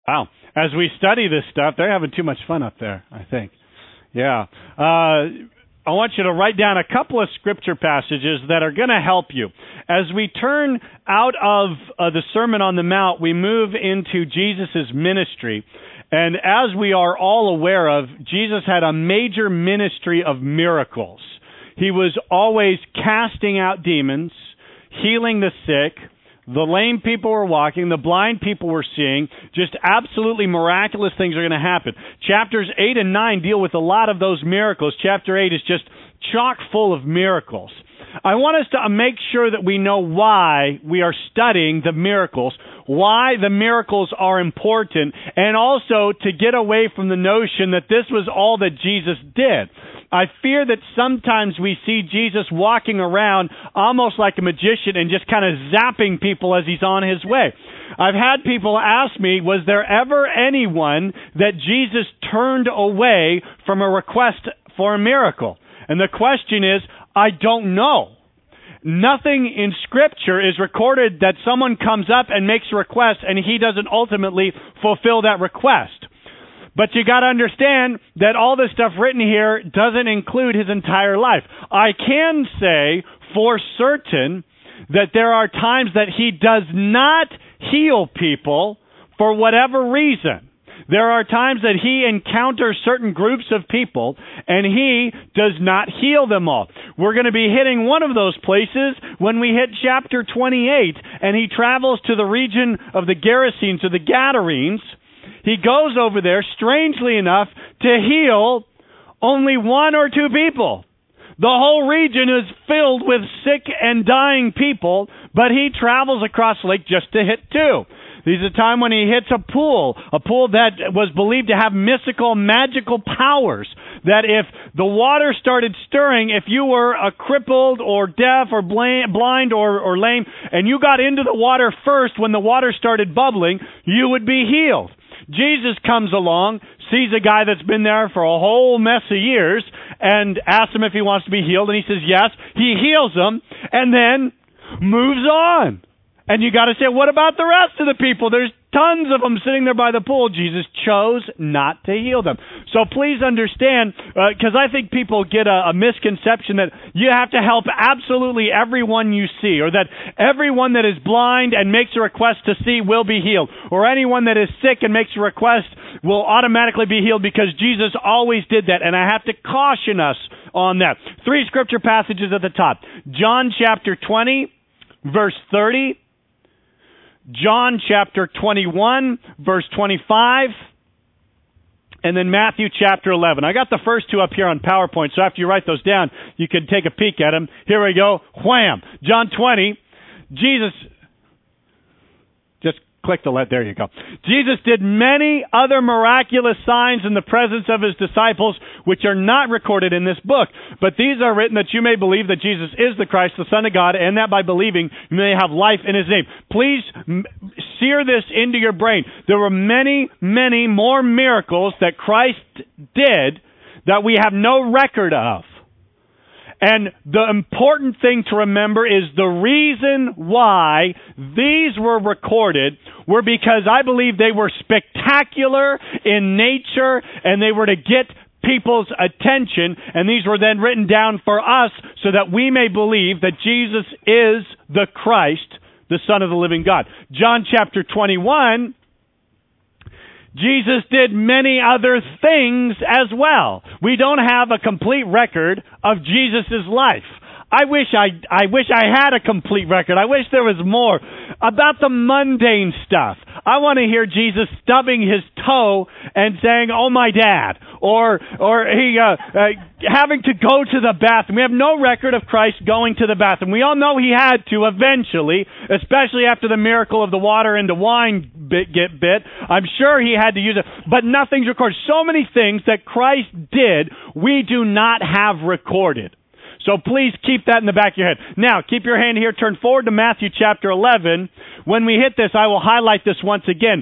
Wow. As we study this stuff, they're having too much fun up there, I think. Yeah. I want you to write down a couple of scripture passages that are going to help you. As we turn out of the Sermon on the Mount, we move into Jesus' ministry. And as we are all aware of, Jesus had a major ministry of miracles. He was always casting out demons, healing the sick. The lame people were walking. The blind people were seeing. Just absolutely miraculous things are going to happen. Chapters 8 and 9 deal with a lot of those miracles. Chapter 8 is just chock full of miracles. I want us to make sure that we know why we are studying the miracles, why the miracles are important, and also to get away from the notion that this was all that Jesus did. I fear that sometimes we see Jesus walking around almost like a magician and just kind of zapping people as he's on his way. I've had people ask me, was there ever anyone that Jesus turned away from a request for a miracle? And the question is, I don't know. Nothing in Scripture is recorded that someone comes up and makes a request and he doesn't ultimately fulfill that request. But you got to understand that all this stuff written here doesn't include his entire life. I can say for certain that there are times that he does not heal people for whatever reason. There are times that he encounters certain groups of people and he does not heal them all. We're going to be hitting one of those places when we hit chapter 28 and he travels to the region of the Gerasenes or the Gadarenes. He goes over there, strangely enough, to heal only one or two people. The whole region is filled with sick and dying people, but he travels across the lake just to hit two. There's a time when he hits a pool that was believed to have mystical, magical powers, that if the water started stirring, if you were a crippled or deaf or blind or lame, and you got into the water first when the water started bubbling, you would be healed. Jesus comes along, sees a guy that's been there for a whole mess of years, and asks him if he wants to be healed, and he says yes. He heals him, and then moves on. And you got to say, what about the rest of the people? There's tons of them sitting there by the pool. Jesus chose not to heal them. So please understand, because I think people get a misconception that you have to help absolutely everyone you see, or that everyone that is blind and makes a request to see will be healed, or anyone that is sick and makes a request will automatically be healed, because Jesus always did that. And I have to caution us on that. 3 scripture passages at the top. John chapter 20, verse 30. John chapter 21, verse 25, and then Matthew chapter 11. I got the first two up here on PowerPoint, so after you write those down, you can take a peek at them. Here we go. Wham! John 20, Jesus, just click the there you go. Jesus did many other miraculous signs in the presence of his disciples, which are not recorded in this book. But these are written that you may believe that Jesus is the Christ, the Son of God, and that by believing you may have life in his name. Please sear this into your brain. There were many, many more miracles that Christ did that we have no record of. And the important thing to remember is the reason why these were recorded were because I believe they were spectacular in nature and they were to get people's attention, and these were then written down for us so that we may believe that Jesus is the Christ, the Son of the living God. John chapter 21, Jesus did many other things as well. We don't have a complete record of Jesus' life. I wish I had a complete record. I wish there was more about the mundane stuff. I want to hear Jesus stubbing his toe and saying, "Oh, my dad," or he having to go to the bathroom. We have no record of Christ going to the bathroom. We all know he had to eventually, especially after the miracle of the water into wine get bit. I'm sure he had to use it, but nothing's recorded. So many things that Christ did, we do not have recorded. So please keep that in the back of your head. Now, keep your hand here. Turn forward to Matthew chapter 11. When we hit this, I will highlight this once again.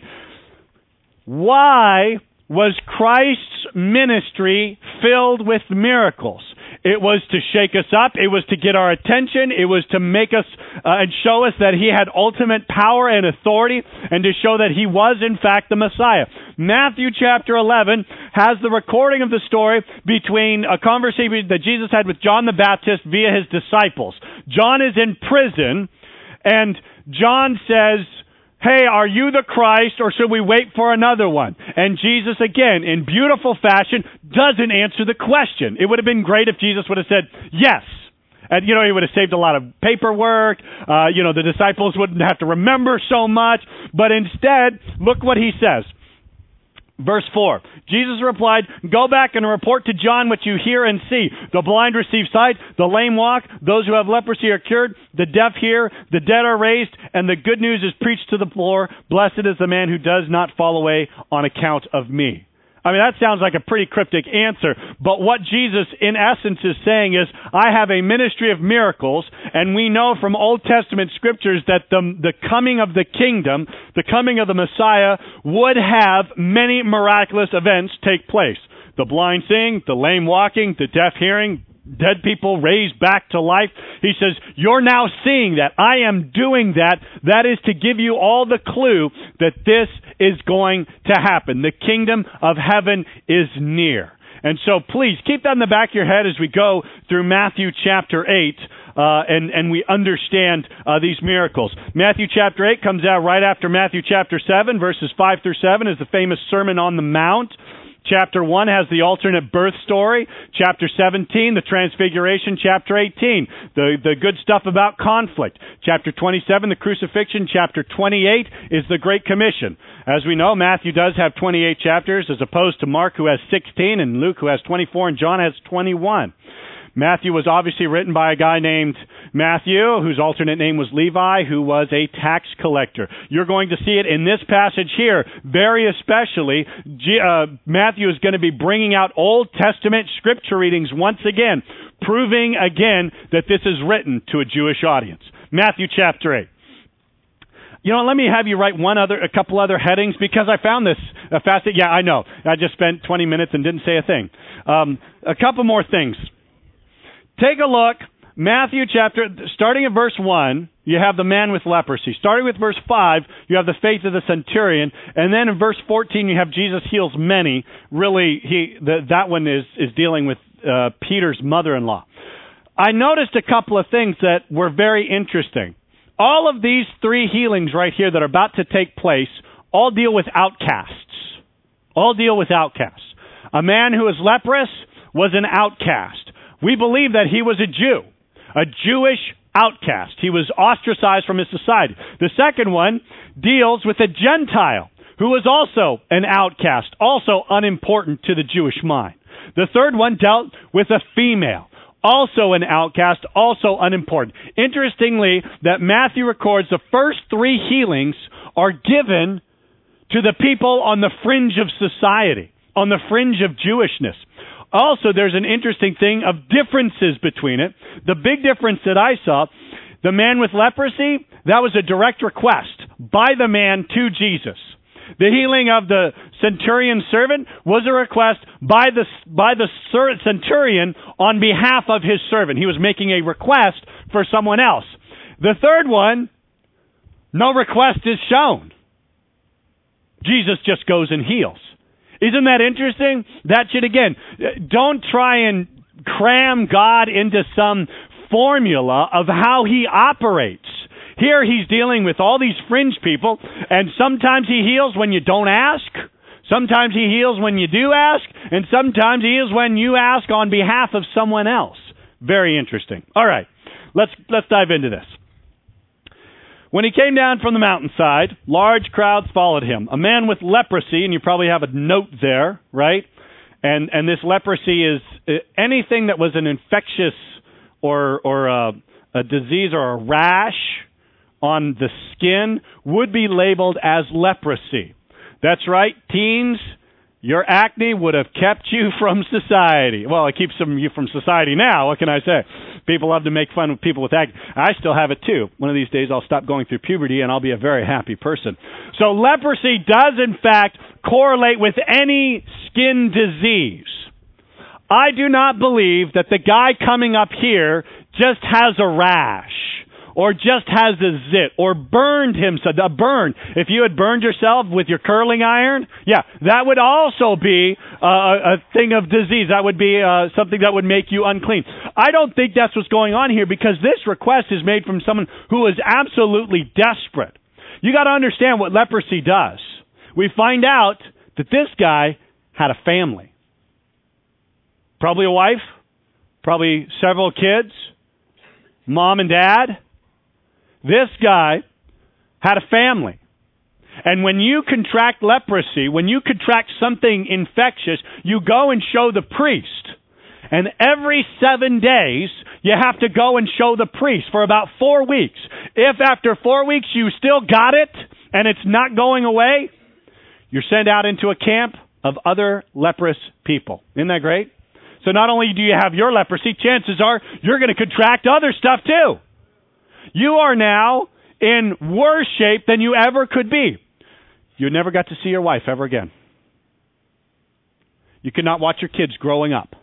Why was Christ's ministry filled with miracles? It was to shake us up. It was to get our attention. It was to make us and show us that he had ultimate power and authority, and to show that he was, in fact, the Messiah. Matthew chapter 11 has the recording of the story between a conversation that Jesus had with John the Baptist via his disciples. John is in prison, and John says, "Hey, are you the Christ, or should we wait for another one?" And Jesus, again, in beautiful fashion, doesn't answer the question. It would have been great if Jesus would have said, "Yes." And, he would have saved a lot of paperwork. The disciples wouldn't have to remember so much. But instead, look what he says. Verse 4, Jesus replied, "Go back and report to John what you hear and see. The blind receive sight, the lame walk, those who have leprosy are cured, the deaf hear, the dead are raised, and the good news is preached to the poor. Blessed is the man who does not fall away on account of me." I mean, that sounds like a pretty cryptic answer, but what Jesus, in essence, is saying is, I have a ministry of miracles, and we know from Old Testament scriptures that the coming of the kingdom, the coming of the Messiah, would have many miraculous events take place. The blind seeing, the lame walking, the deaf hearing, dead people raised back to life. He says, you're now seeing that. I am doing that. That is to give you all the clue that this is going to happen. The kingdom of heaven is near. And so please keep that in the back of your head as we go through Matthew chapter 8 and we understand these miracles. Matthew chapter 8 comes out right after Matthew chapter 7. Verses 5 through 7 is the famous Sermon on the Mount. Chapter 1 has the alternate birth story. Chapter 17, the transfiguration. Chapter 18, the good stuff about conflict. Chapter 27, the crucifixion. Chapter 28 is the Great Commission. As we know, Matthew does have 28 chapters as opposed to Mark, who has 16, and Luke, who has 24, and John has 21. Matthew was obviously written by a guy named Matthew, whose alternate name was Levi, who was a tax collector. You're going to see it in this passage here, very especially. Matthew is going to be bringing out Old Testament scripture readings once again, proving again that this is written to a Jewish audience. Matthew chapter 8. Let me have you write a couple other headings, because I found this fascinating. Yeah, I know. I just spent 20 minutes and didn't say a thing. A couple more things. Take a look. Matthew chapter, starting at verse 1, you have the man with leprosy. Starting with verse 5, you have the faith of the centurion. And then in verse 14, you have Jesus heals many. Really, that one is dealing with Peter's mother-in-law. I noticed a couple of things that were very interesting. All of these three healings right here that are about to take place all deal with outcasts. All deal with outcasts. A man who is leprous was an outcast. We believe that he was a Jew, a Jewish outcast. He was ostracized from his society. The second one deals with a Gentile who was also an outcast, also unimportant to the Jewish mind. The third one dealt with a female, also an outcast, also unimportant. Interestingly, that Matthew records the first three healings are given to the people on the fringe of society, on the fringe of Jewishness. Also, there's an interesting thing of differences between it. The big difference that I saw, the man with leprosy, that was a direct request by the man to Jesus. The healing of the centurion servant was a request by the centurion on behalf of his servant. He was making a request for someone else. The third one, no request is shown. Jesus just goes and heals. Isn't that interesting? That should, again, don't try and cram God into some formula of how he operates. Here he's dealing with all these fringe people, and sometimes he heals when you don't ask. Sometimes he heals when you do ask, and sometimes he heals when you ask on behalf of someone else. Very interesting. All right, let's dive into this. When he came down from the mountainside, large crowds followed him. A man with leprosy, and you probably have a note there, right? And this leprosy is anything that was an infectious or a disease or a rash on the skin would be labeled as leprosy. That's right, teens. Your acne would have kept you from society. Well, it keeps you from society now. What can I say? People love to make fun of people with acne. I still have it too. One of these days I'll stop going through puberty and I'll be a very happy person. So leprosy does in fact correlate with any skin disease. I do not believe that the guy coming up here just has a rash or just has a zit or burned himself. A burn. If you had burned yourself with your curling iron, yeah, that would also be a thing of disease. That would be something that would make you unclean. I don't think that's what's going on here, because this request is made from someone who is absolutely desperate. You got to understand what leprosy does. We find out that this guy had a family. Probably a wife, probably several kids, mom and dad. This guy had a family. And when you contract leprosy, when you contract something infectious, you go and show the priest. And every 7 days, you have to go and show the priest for about 4 weeks. If after 4 weeks you still got it and it's not going away, you're sent out into a camp of other leprous people. Isn't that great? So not only do you have your leprosy, chances are you're going to contract other stuff too. You are now in worse shape than you ever could be. You never got to see your wife ever again. You could not watch your kids growing up.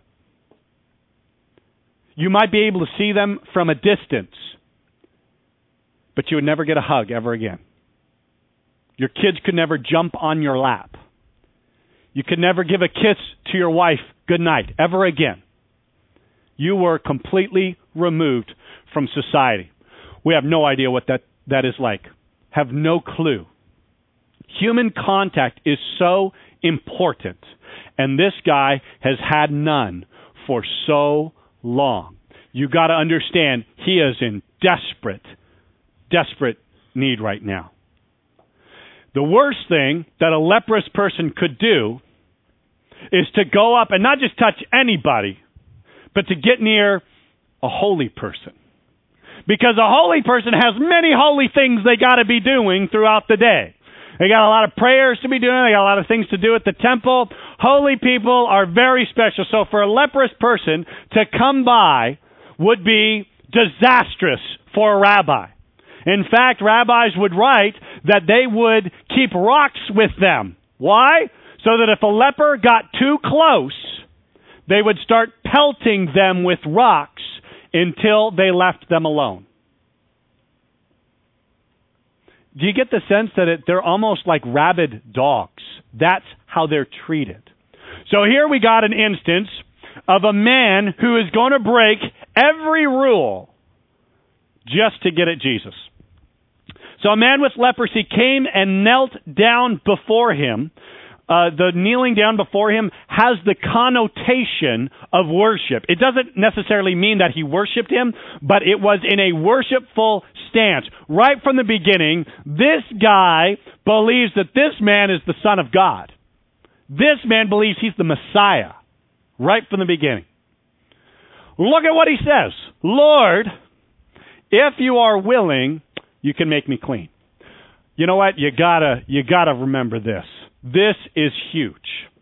You might be able to see them from a distance, but you would never get a hug ever again. Your kids could never jump on your lap. You could never give a kiss to your wife goodnight ever again. You were completely removed from society. We have no idea what that is like. Have no clue. Human contact is so important, and this guy has had none for so long. You got to understand, he is in desperate need right now. The worst thing that a leprous person could do is to go up and not just touch anybody, but to get near a holy person. Because a holy person has many holy things they got to be doing throughout the day. They got a lot of prayers to be doing. They got a lot of things to do at the temple. Holy people are very special. So for a leprous person to come by would be disastrous for a rabbi. In fact, rabbis would write that they would keep rocks with them. Why? So that if a leper got too close, they would start pelting them with rocks until they left them alone. Do you get the sense that they're almost like rabid dogs? That's how they're treated. So here we got an instance of a man who is going to break every rule just to get at Jesus. So a man with leprosy came and knelt down before him. The kneeling down before him has the connotation of worship. It doesn't necessarily mean that he worshiped him, but it was in a worshipful stance. Right from the beginning, this guy believes that this man is the Son of God. This man believes he's the Messiah. Right from the beginning. Look at what he says. Lord, if you are willing, you can make me clean. You know what? You gotta remember this. This is huge.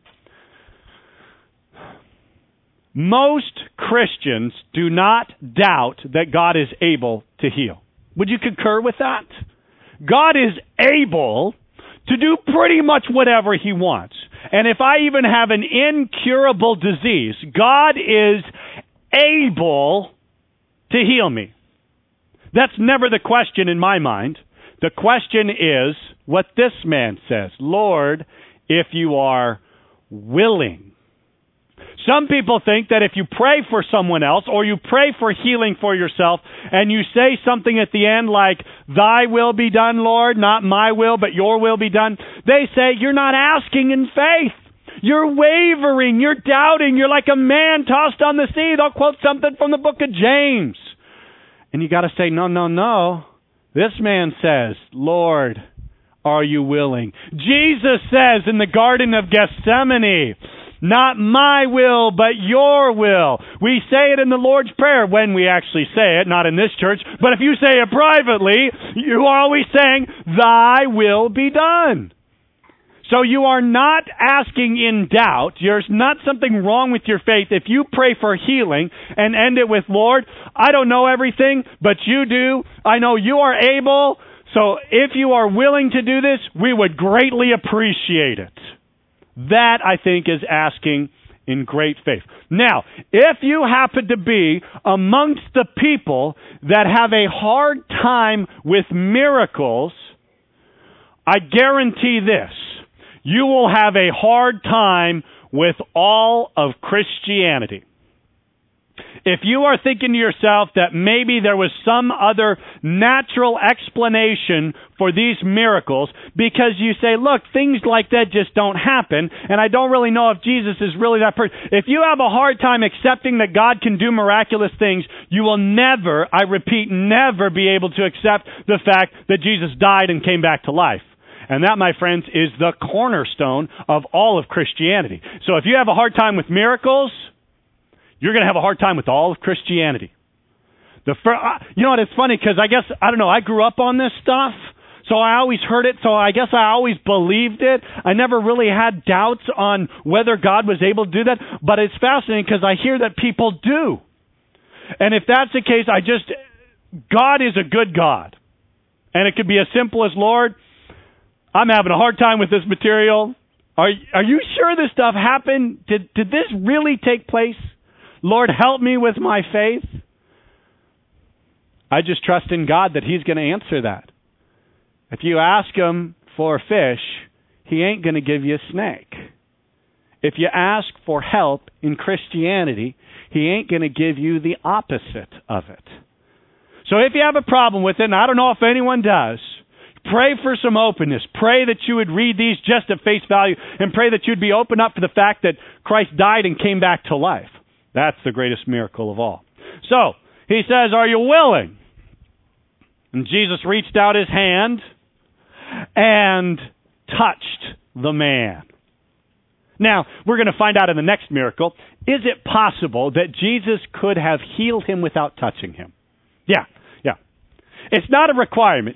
Most Christians do not doubt that God is able to heal. Would you concur with that? God is able to do pretty much whatever he wants. And if I even have an incurable disease, God is able to heal me. That's never the question in my mind. The question is what this man says. Lord, if you are willing. Some people think that if you pray for someone else or you pray for healing for yourself and you say something at the end like, thy will be done, Lord, not my will, but your will be done, they say you're not asking in faith. You're wavering. You're doubting. You're like a man tossed on the sea. They'll quote something from the book of James. And you got to say, no. This man says, Lord, are you willing? Jesus says in the Garden of Gethsemane, not my will, but your will. We say it in the Lord's Prayer when we actually say it, not in this church, but if you say it privately, you are always saying, thy will be done. So you are not asking in doubt. There's not something wrong with your faith if you pray for healing and end it with, Lord, I don't know everything, but you do. I know you are able. So if you are willing to do this, we would greatly appreciate it. That, I think, is asking in great faith. Now, if you happen to be amongst the people that have a hard time with miracles, I guarantee this: you will have a hard time with all of Christianity. If you are thinking to yourself that maybe there was some other natural explanation for these miracles because you say, look, things like that just don't happen, and I don't really know if Jesus is really that person. If you have a hard time accepting that God can do miraculous things, you will never, I repeat, never be able to accept the fact that Jesus died and came back to life. And that, my friends, is the cornerstone of all of Christianity. So if you have a hard time with miracles, you're going to have a hard time with all of Christianity. You know what? It's funny because I don't know, I grew up on this stuff, so I always heard it, so I guess I always believed it. I never really had doubts on whether God was able to do that, but it's fascinating because I hear that people do. And if that's the case, God is a good God. And it could be as simple as, Lord, I'm having a hard time with this material. Are you sure this stuff happened? Did this really take place? Lord, help me with my faith. I just trust in God that He's going to answer that. If you ask Him for a fish, He ain't going to give you a snake. If you ask for help in Christianity, He ain't going to give you the opposite of it. So if you have a problem with it, and I don't know if anyone does, pray for some openness. Pray that you would read these just at face value, and pray that you'd be open up for the fact that Christ died and came back to life. That's the greatest miracle of all. So, He says, are you willing? And Jesus reached out His hand and touched the man. Now, we're going to find out in the next miracle, is it possible that Jesus could have healed him without touching him? Yeah. It's not a requirement.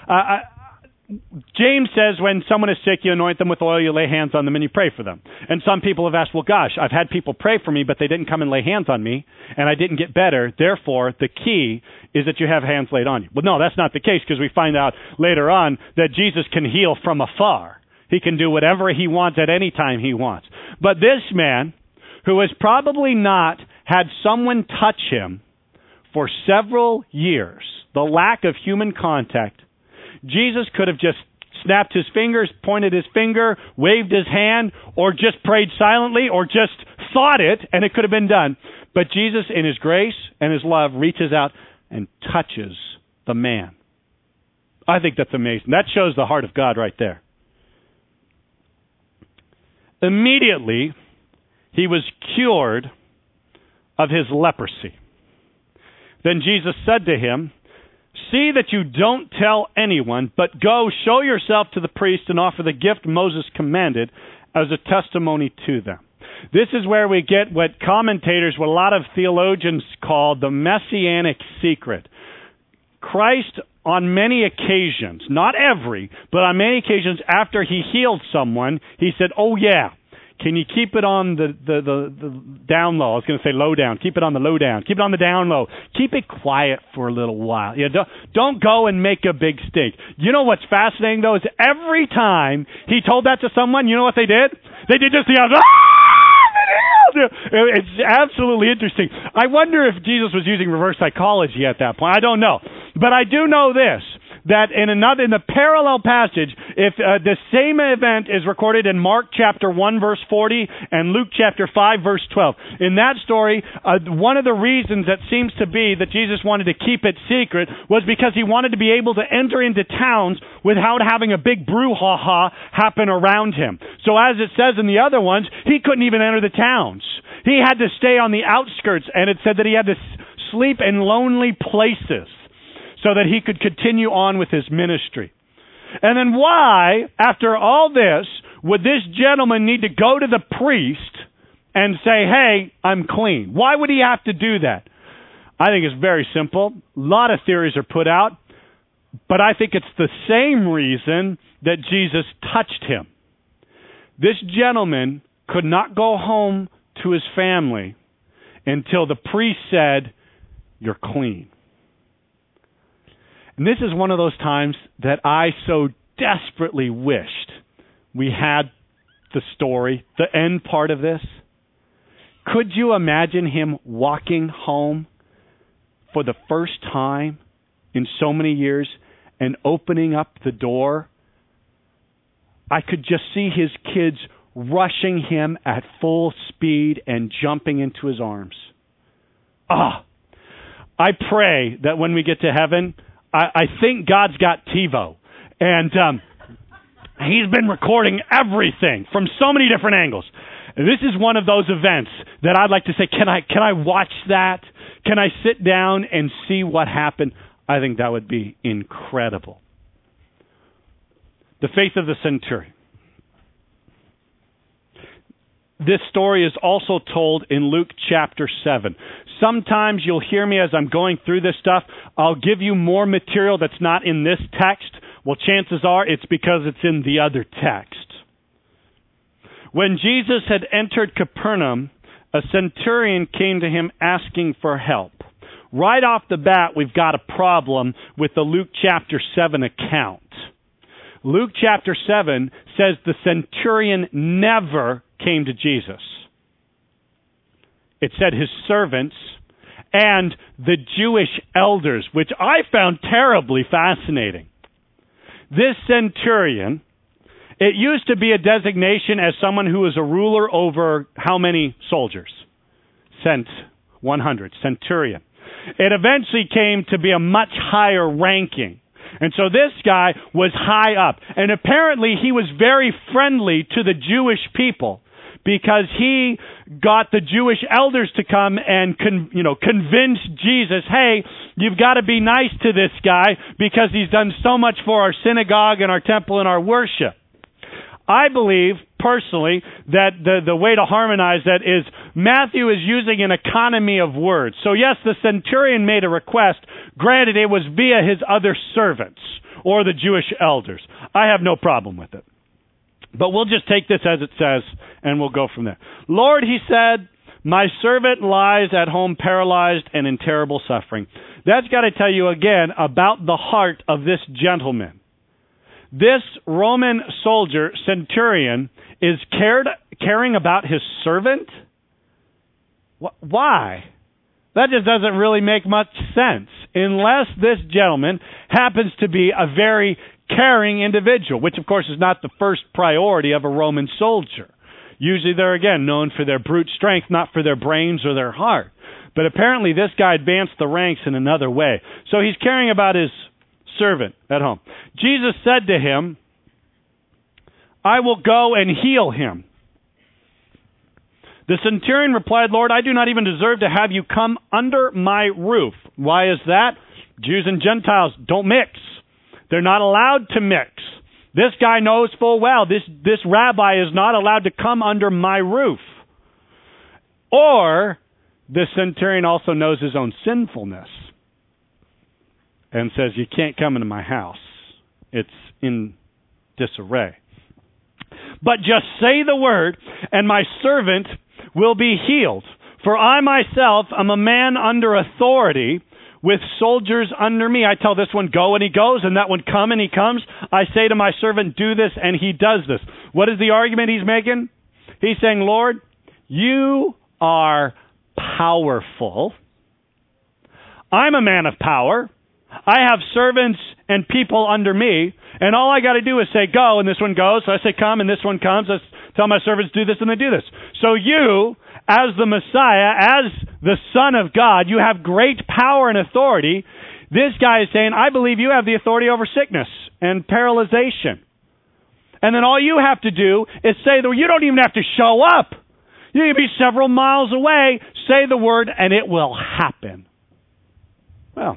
James says when someone is sick, you anoint them with oil, you lay hands on them, and you pray for them. And some people have asked, well, gosh, I've had people pray for me, but they didn't come and lay hands on me, and I didn't get better. Therefore, the key is that you have hands laid on you. Well, no, that's not the case, because we find out later on that Jesus can heal from afar. He can do whatever He wants at any time He wants. But this man, who has probably not had someone touch him for several years, the lack of human contact, Jesus could have just snapped His fingers, pointed His finger, waved His hand, or just prayed silently, or just thought it, and it could have been done. But Jesus, in His grace and His love, reaches out and touches the man. I think that's amazing. That shows the heart of God right there. Immediately, he was cured of his leprosy. Then Jesus said to him, see that you don't tell anyone, but go show yourself to the priest and offer the gift Moses commanded as a testimony to them. This is where we get what commentators, what a lot of theologians call the messianic secret. Christ, on many occasions, not every, but on many occasions after He healed someone, He said, oh yeah, can you keep it on the down low? I was going to say low down. Keep it on the low down. Keep it on the down low. Keep it quiet for a little while. Don't go and make a big stink. You know what's fascinating, though, is every time He told that to someone, you know what they did? They did just the It's absolutely interesting. I wonder if Jesus was using reverse psychology at that point. I don't know. But I do know this, that in the parallel passage, if the same event is recorded in Mark chapter 1 verse 40 and Luke chapter 5 verse 12. In that story, one of the reasons that seems to be that Jesus wanted to keep it secret was because He wanted to be able to enter into towns without having a big brouhaha happen around Him. So as it says in the other ones, He couldn't even enter the towns. He had to stay on the outskirts, and it said that He had to sleep in lonely places so that He could continue on with His ministry. And then why, after all this, would this gentleman need to go to the priest and say, hey, I'm clean? Why would he have to do that? I think it's very simple. A lot of theories are put out, but I think it's the same reason that Jesus touched him. This gentleman could not go home to his family until the priest said, you're clean. And this is one of those times that I so desperately wished we had the story, the end part of this. Could you imagine him walking home for the first time in so many years and opening up the door? I could just see his kids rushing him at full speed and jumping into his arms. I pray that when we get to heaven, I think God's got TiVo. And he's been recording everything from so many different angles. And this is one of those events that I'd like to say, can I watch that? Can I sit down and see what happened? I think that would be incredible. The faith of the centurion. This story is also told in Luke chapter 7. Sometimes you'll hear me as I'm going through this stuff. I'll give you more material that's not in this text. Well, chances are it's because it's in the other text. When Jesus had entered Capernaum, a centurion came to him asking for help. Right off the bat, we've got a problem with the Luke chapter 7 account. Luke chapter 7 says the centurion never came to Jesus. It said his servants and the Jewish elders, which I found terribly fascinating. This centurion, it used to be a designation as someone who was a ruler over how many soldiers? 100, centurion. It eventually came to be a much higher ranking. And so this guy was high up. And apparently he was very friendly to the Jewish people because he got the Jewish elders to come and convince Jesus, hey, you've got to be nice to this guy because he's done so much for our synagogue and our temple and our worship. I believe, personally, that the way to harmonize that is Matthew is using an economy of words. So yes, the centurion made a request. Granted, it was via his other servants or the Jewish elders. I have no problem with it. But we'll just take this as it says, and we'll go from there. Lord, he said, my servant lies at home paralyzed and in terrible suffering. That's got to tell you again about the heart of this gentleman. This Roman soldier, centurion, is caring about his servant? Why? That just doesn't really make much sense, unless this gentleman happens to be a very caring individual, which of course is not the first priority of a Roman soldier. Usually they're, again, known for their brute strength, not for their brains or their heart. But apparently this guy advanced the ranks in another way. So he's caring about his servant at home. Jesus said to him, I will go and heal him. The centurion replied, Lord, I do not even deserve to have you come under my roof. Why is that? Jews and Gentiles don't mix. They're not allowed to mix. This guy knows full well this rabbi is not allowed to come under my roof. Or the centurion also knows his own sinfulness and says, you can't come into my house. It's in disarray. But just say the word, and my servant will be healed. For I myself am a man under authority, with soldiers under me. I tell this one, go, and he goes, and that one, come, and he comes. I say to my servant, do this, and he does this. What is the argument he's making? He's saying, Lord, you are powerful. I'm a man of power. I have servants and people under me, and all I got to do is say go, and this one goes. So I say come, and this one comes. I tell my servants do this, and they do this. So you, as the Messiah, as the Son of God, you have great power and authority. This guy is saying, I believe you have the authority over sickness and paralyzation. And then all you have to do is say you don't even have to show up. You can be several miles away, say the word, and it will happen. Well,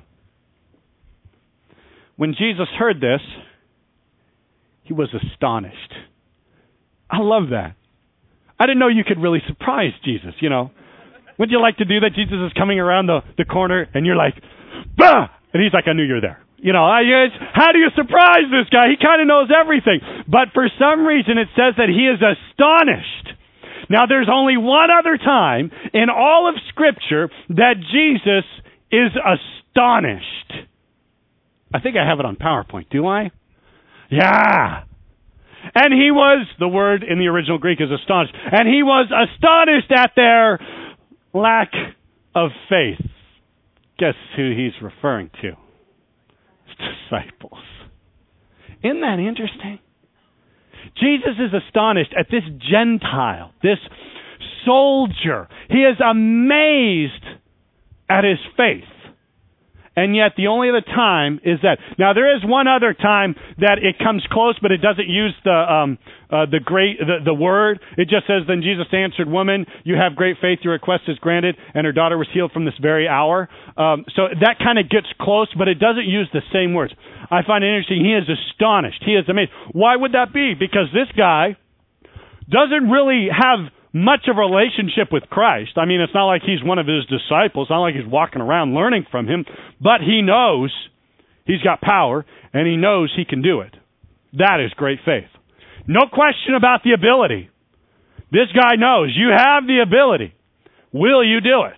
when Jesus heard this, he was astonished. I love that. I didn't know you could really surprise Jesus, you know. Wouldn't you like to do that? Jesus is coming around the corner, and you're like, bah! And he's like, I knew you were there. You know, how do you surprise this guy? He kind of knows everything. But for some reason, it says that he is astonished. Now, there's only one other time in all of Scripture that Jesus is astonished. I think I have it on PowerPoint, do I? Yeah. And he was, the word in the original Greek is astonished, and he was astonished at their lack of faith. Guess who he's referring to? His disciples. Isn't that interesting? Jesus is astonished at this Gentile, this soldier. He is amazed at his faith. And yet the only other time is that. Now there is one other time that it comes close, but it doesn't use the word. It just says, "Then Jesus answered, 'Woman, you have great faith. Your request is granted,' and her daughter was healed from this very hour." So that kind of gets close, but it doesn't use the same words. I find it interesting. He is astonished. He is amazed. Why would that be? Because this guy doesn't really have much of a relationship with Christ. I mean, it's not like he's one of his disciples. It's not like he's walking around learning from him. But he knows he's got power, and he knows he can do it. That is great faith. No question about the ability. This guy knows you have the ability. Will you do it?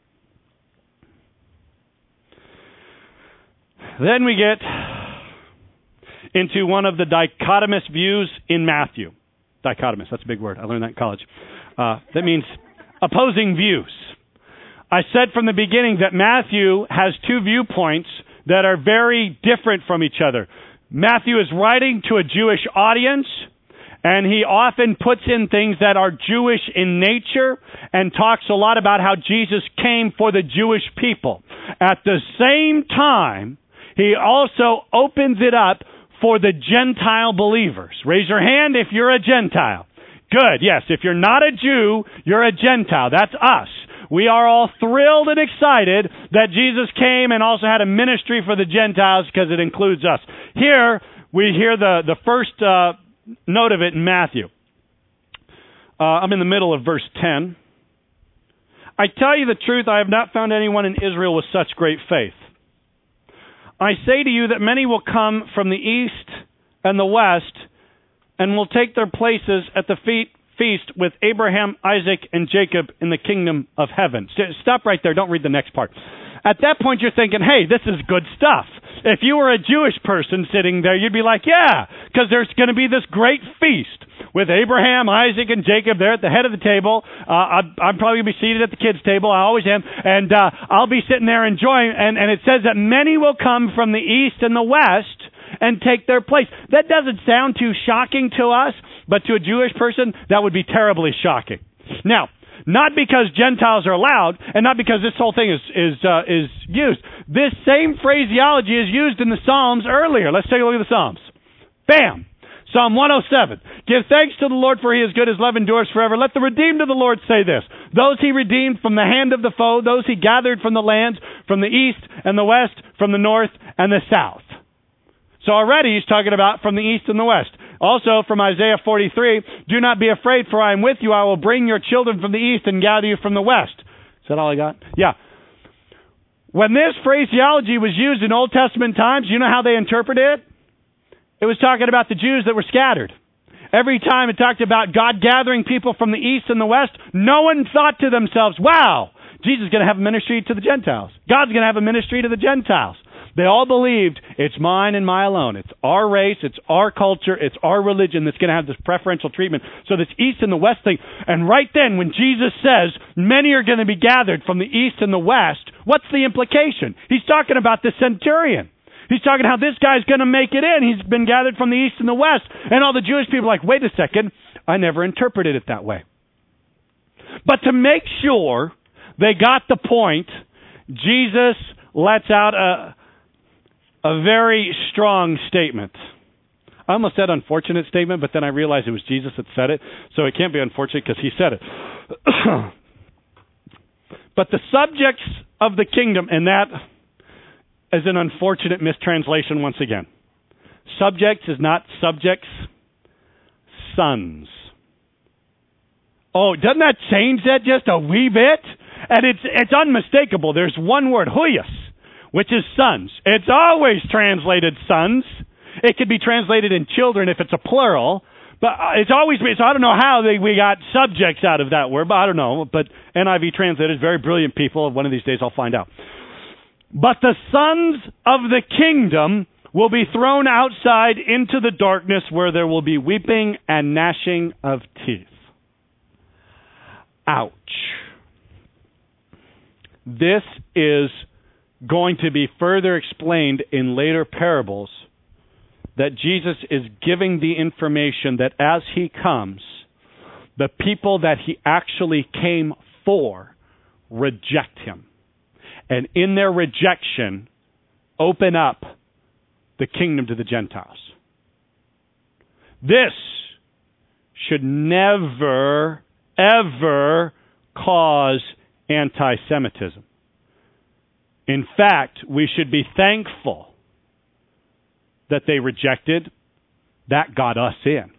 Then we get into one of the dichotomous views in Matthew. Dichotomous, that's a big word. I learned that in college. That means opposing views. I said from the beginning that Matthew has two viewpoints that are very different from each other. Matthew is writing to a Jewish audience, and he often puts in things that are Jewish in nature and talks a lot about how Jesus came for the Jewish people. At the same time, he also opens it up for the Gentile believers. Raise your hand if you're a Gentile. Good, yes. If you're not a Jew, you're a Gentile. That's us. We are all thrilled and excited that Jesus came and also had a ministry for the Gentiles because it includes us. Here, we hear the first note of it in Matthew. I'm in the middle of verse 10. "I tell you the truth, I have not found anyone in Israel with such great faith. I say to you that many will come from the east and the west and will take their places at the feast with Abraham, Isaac, and Jacob in the kingdom of heaven." Stop right there. Don't read the next part. At that point, you're thinking, hey, this is good stuff. If you were a Jewish person sitting there, you'd be like, yeah, because there's going to be this great feast with Abraham, Isaac, and Jacob there at the head of the table. I'm probably going to be seated at the kids' table. I always am. And I'll be sitting there enjoying. And it says that many will come from the east and the west and take their place. That doesn't sound too shocking to us, but to a Jewish person, that would be terribly shocking. Now, not because Gentiles are allowed, and not because this whole thing is used. This same phraseology is used in the Psalms earlier. Let's take a look at the Psalms. Bam! Psalm 107. "Give thanks to the Lord, for he is good, his love endures forever. Let the redeemed of the Lord say this. Those he redeemed from the hand of the foe, those he gathered from the lands, from the east and the west, from the north and the south." So already he's talking about from the east and the west. Also from Isaiah 43, "Do not be afraid, for I am with you. I will bring your children from the east and gather you from the west." Is that all I got? Yeah. When this phraseology was used in Old Testament times, you know how they interpreted it? It was talking about the Jews that were scattered. Every time it talked about God gathering people from the east and the west, no one thought to themselves, wow, Jesus is going to have a ministry to the Gentiles. God's going to have a ministry to the Gentiles. They all believed it's mine and mine alone. It's our race, it's our culture, it's our religion that's going to have this preferential treatment. So this east and the west thing. And right then when Jesus says many are going to be gathered from the east and the west, what's the implication? He's talking about the centurion. He's talking how this guy's going to make it in. He's been gathered from the east and the west. And all the Jewish people are like, wait a second, I never interpreted it that way. But to make sure they got the point, Jesus lets out a very strong statement. I almost said unfortunate statement, but then I realized it was Jesus that said it, so it can't be unfortunate because he said it. But the subjects of the kingdom, and that is an unfortunate mistranslation once again. Subjects is not subjects, sons. Oh, doesn't that change that just a wee bit? And it's unmistakable. There's one word, huios, which is sons. It's always translated sons. It could be translated in children if it's a plural, but it's always, so I don't know how we got subjects out of that word, but I don't know. But NIV translators, very brilliant people. One of these days I'll find out. But the sons of the kingdom will be thrown outside into the darkness where there will be weeping and gnashing of teeth. Ouch. this is going to be further explained in later parables, that Jesus is giving the information that as he comes, the people that he actually came for reject him. And in their rejection, open up the kingdom to the Gentiles. This should never, ever cause anti-Semitism. In fact, we should be thankful that they rejected. That got us in.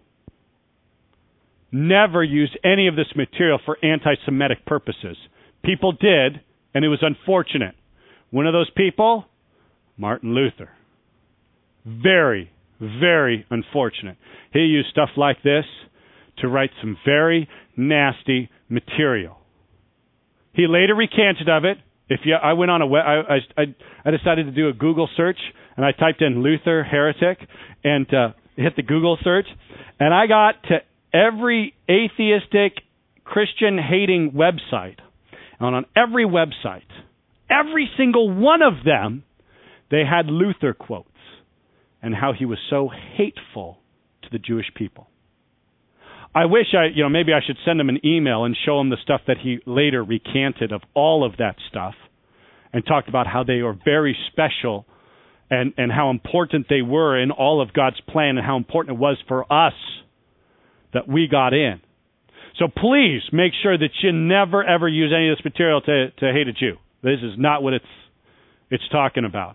Never use any of this material for anti-Semitic purposes. People did, and it was unfortunate. One of those people, Martin Luther. Very, very unfortunate. He used stuff like this to write some very nasty material. He later recanted of it. I went on I decided to do a Google search, and I typed in Luther heretic and hit the Google search, and I got to every atheistic, Christian-hating website. And on every website, every single one of them, they had Luther quotes and how he was so hateful to the Jewish people. I wish maybe I should send him an email and show him the stuff that he later recanted of all of that stuff and talked about how they are very special and how important they were in all of God's plan and how important it was for us that we got in. So please make sure that you never, ever use any of this material to hate a Jew. This is not what it's talking about.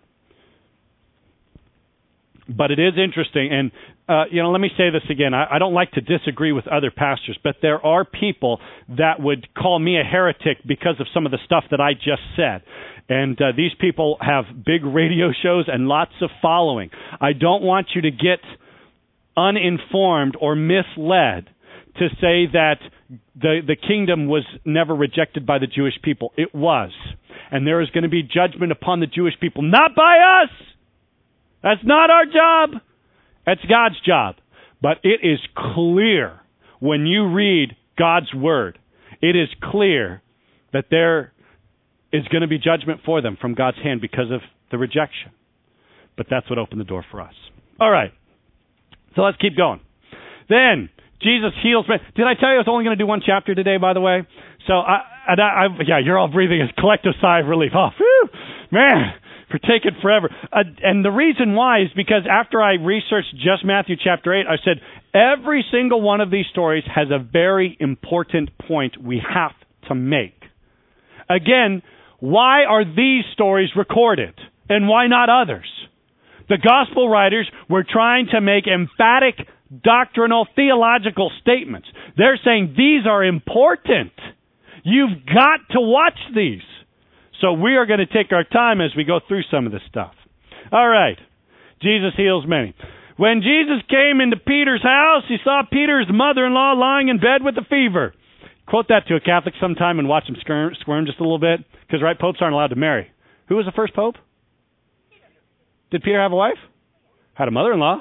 But it is interesting, and let me say this again. I don't like to disagree with other pastors, but there are people that would call me a heretic because of some of the stuff that I just said. And these people have big radio shows and lots of following. I don't want you to get uninformed or misled to say that the kingdom was never rejected by the Jewish people. It was. And there is going to be judgment upon the Jewish people, not by us. That's not our job. That's God's job. But it is clear when you read God's word, it is clear that there is going to be judgment for them from God's hand because of the rejection. But that's what opened the door for us. All right. So let's keep going. Then Jesus heals. Did I tell you I was only going to do one chapter today, by the way? So, you're all breathing a collective sigh of relief. Oh, phew, man, for taking forever. And the reason why is because after I researched just Matthew chapter 8, I said every single one of these stories has a very important point we have to make. Again, why are these stories recorded and why not others? The gospel writers were trying to make emphatic doctrinal, theological statements. They're saying these are important. You've got to watch these. So we are going to take our time as we go through some of this stuff. All right. Jesus heals many. When Jesus came into Peter's house, he saw Peter's mother-in-law lying in bed with a fever. Quote that to a Catholic sometime and watch him squirm just a little bit. Because, right, popes aren't allowed to marry. Who was the first pope? Did Peter have a wife? Had a mother-in-law.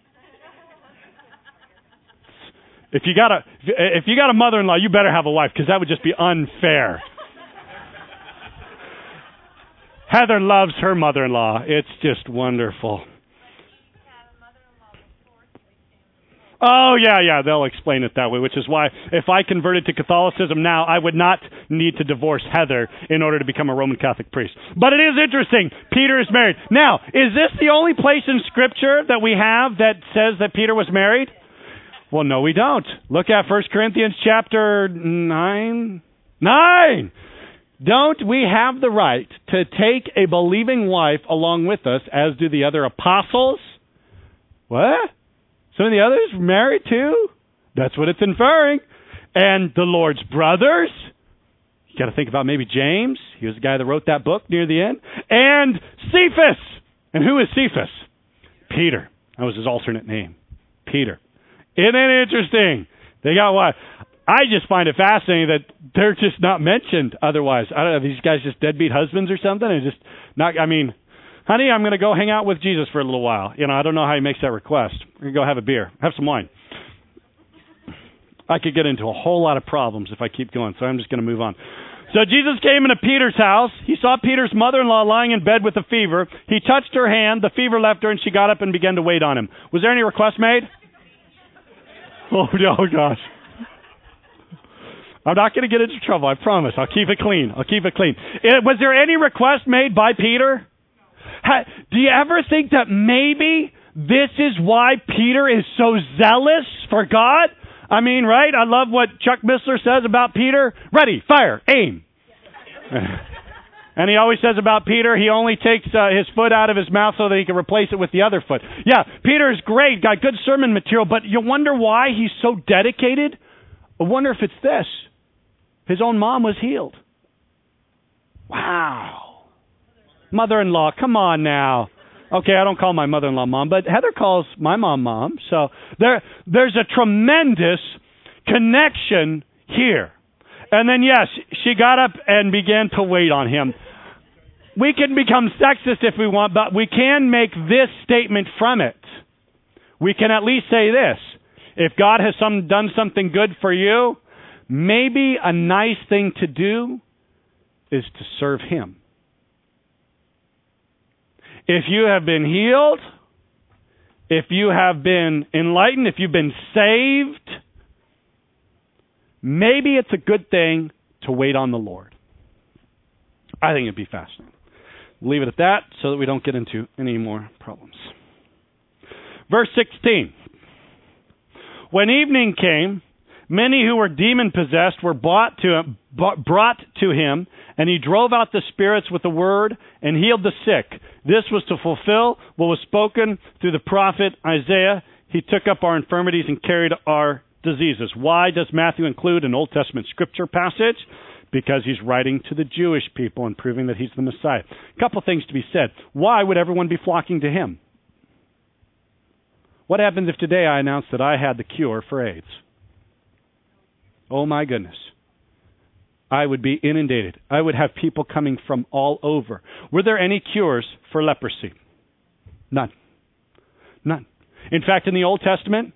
If you got a mother-in-law, you better have a wife, because that would just be unfair. Heather loves her mother-in-law. It's just wonderful. Oh, yeah, they'll explain it that way, which is why if I converted to Catholicism now, I would not need to divorce Heather in order to become a Roman Catholic priest. But it is interesting. Peter is married. Now, is this the only place in Scripture that we have that says that Peter was married? Well, no, we don't. Look at 1 Corinthians chapter 9. 9! Don't we have the right to take a believing wife along with us, as do the other apostles? What? Some of the others married too? That's what it's inferring. And the Lord's brothers? You got to think about maybe James. He was the guy that wrote that book near the end. And Cephas. And who is Cephas? Peter. That was his alternate name. Peter. Isn't it interesting? They got what? I just find it fascinating that they're just not mentioned otherwise. I don't know, these guys just deadbeat husbands or something? And just not, honey, I'm going to go hang out with Jesus for a little while. I don't know how he makes that request. We're going to go have a beer. Have some wine. I could get into a whole lot of problems if I keep going, so I'm just going to move on. So Jesus came into Peter's house. He saw Peter's mother-in-law lying in bed with a fever. He touched her hand. The fever left her, and she got up and began to wait on him. Was there any request made? Oh, gosh. I'm not going to get into trouble, I promise. I'll keep it clean. Was there any request made by Peter? Do you ever think that maybe this is why Peter is so zealous for God? I mean, right? I love what Chuck Missler says about Peter. Ready, fire, aim. And he always says about Peter, he only takes his foot out of his mouth so that he can replace it with the other foot. Yeah, Peter is great, got good sermon material, but you wonder why he's so dedicated? I wonder if it's this. His own mom was healed. Wow. Mother-in-law, come on now. Okay, I don't call my mother-in-law mom, but Heather calls my mom. So there's a tremendous connection here. And then, yes, she got up and began to wait on him. We can become sexist if we want, but we can make this statement from it. We can at least say this. If God has done something good for you, maybe a nice thing to do is to serve him. If you have been healed, if you have been enlightened, if you've been saved, maybe it's a good thing to wait on the Lord. I think it'd be fascinating. Leave it at that so that we don't get into any more problems. Verse 16. When evening came, many who were demon-possessed were brought to him, and he drove out the spirits with the word and healed the sick. This was to fulfill what was spoken through the prophet Isaiah. He took up our infirmities and carried our diseases. Why does Matthew include an Old Testament scripture passage? Because he's writing to the Jewish people and proving that he's the Messiah. A couple things to be said. Why would everyone be flocking to him? What happens if today I announced that I had the cure for AIDS? Oh my goodness. I would be inundated. I would have people coming from all over. Were there any cures for leprosy? None. In fact, in the Old Testament,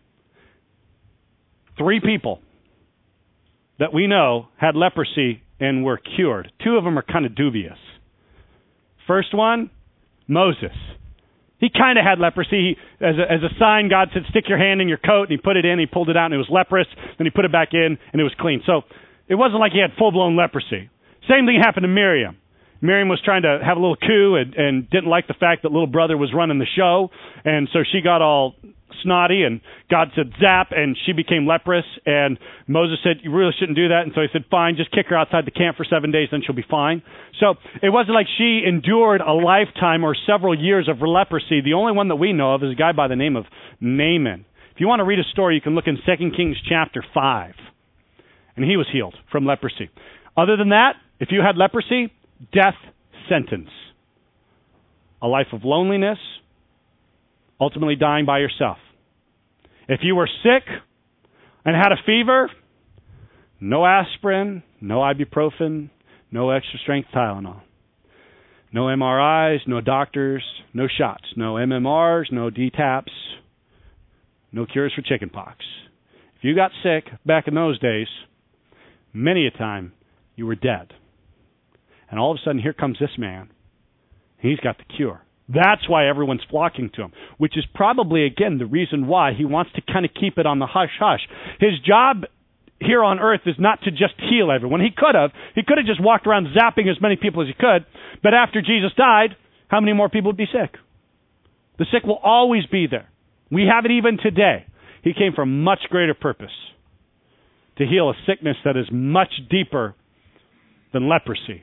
3 people that we know had leprosy and were cured. 2 of them are kind of dubious. First one, Moses. He kind of had leprosy. As a sign, God said, stick your hand in your coat, and he put it in, he pulled it out, and it was leprous. Then he put it back in, and it was clean. So it wasn't like he had full-blown leprosy. Same thing happened to Miriam. Miriam was trying to have a little coup and didn't like the fact that little brother was running the show, and so she got all snotty, and God said zap, and she became leprous, and Moses said, you really shouldn't do that, and so he said, fine, just kick her outside the camp for 7 days, then she'll be fine. So it wasn't like she endured a lifetime or several years of leprosy. The only one that we know of is a guy by the name of Naaman. If you want to read a story, you can look in 2 Kings chapter 5, and he was healed from leprosy. Other than that, if you had leprosy, death sentence. A life of loneliness, ultimately dying by yourself. If you were sick and had a fever, no aspirin, no ibuprofen, no extra strength Tylenol. No MRIs, no doctors, no shots, no MMRs, no DTaps, no cures for chickenpox. If you got sick back in those days, many a time you were dead. And all of a sudden, here comes this man. He's got the cure. That's why everyone's flocking to him, which is probably, again, the reason why he wants to kind of keep it on the hush-hush. His job here on earth is not to just heal everyone. He could have just walked around zapping as many people as he could, but after Jesus died, how many more people would be sick? The sick will always be there. We have it even today. He came for a much greater purpose, to heal a sickness that is much deeper than leprosy.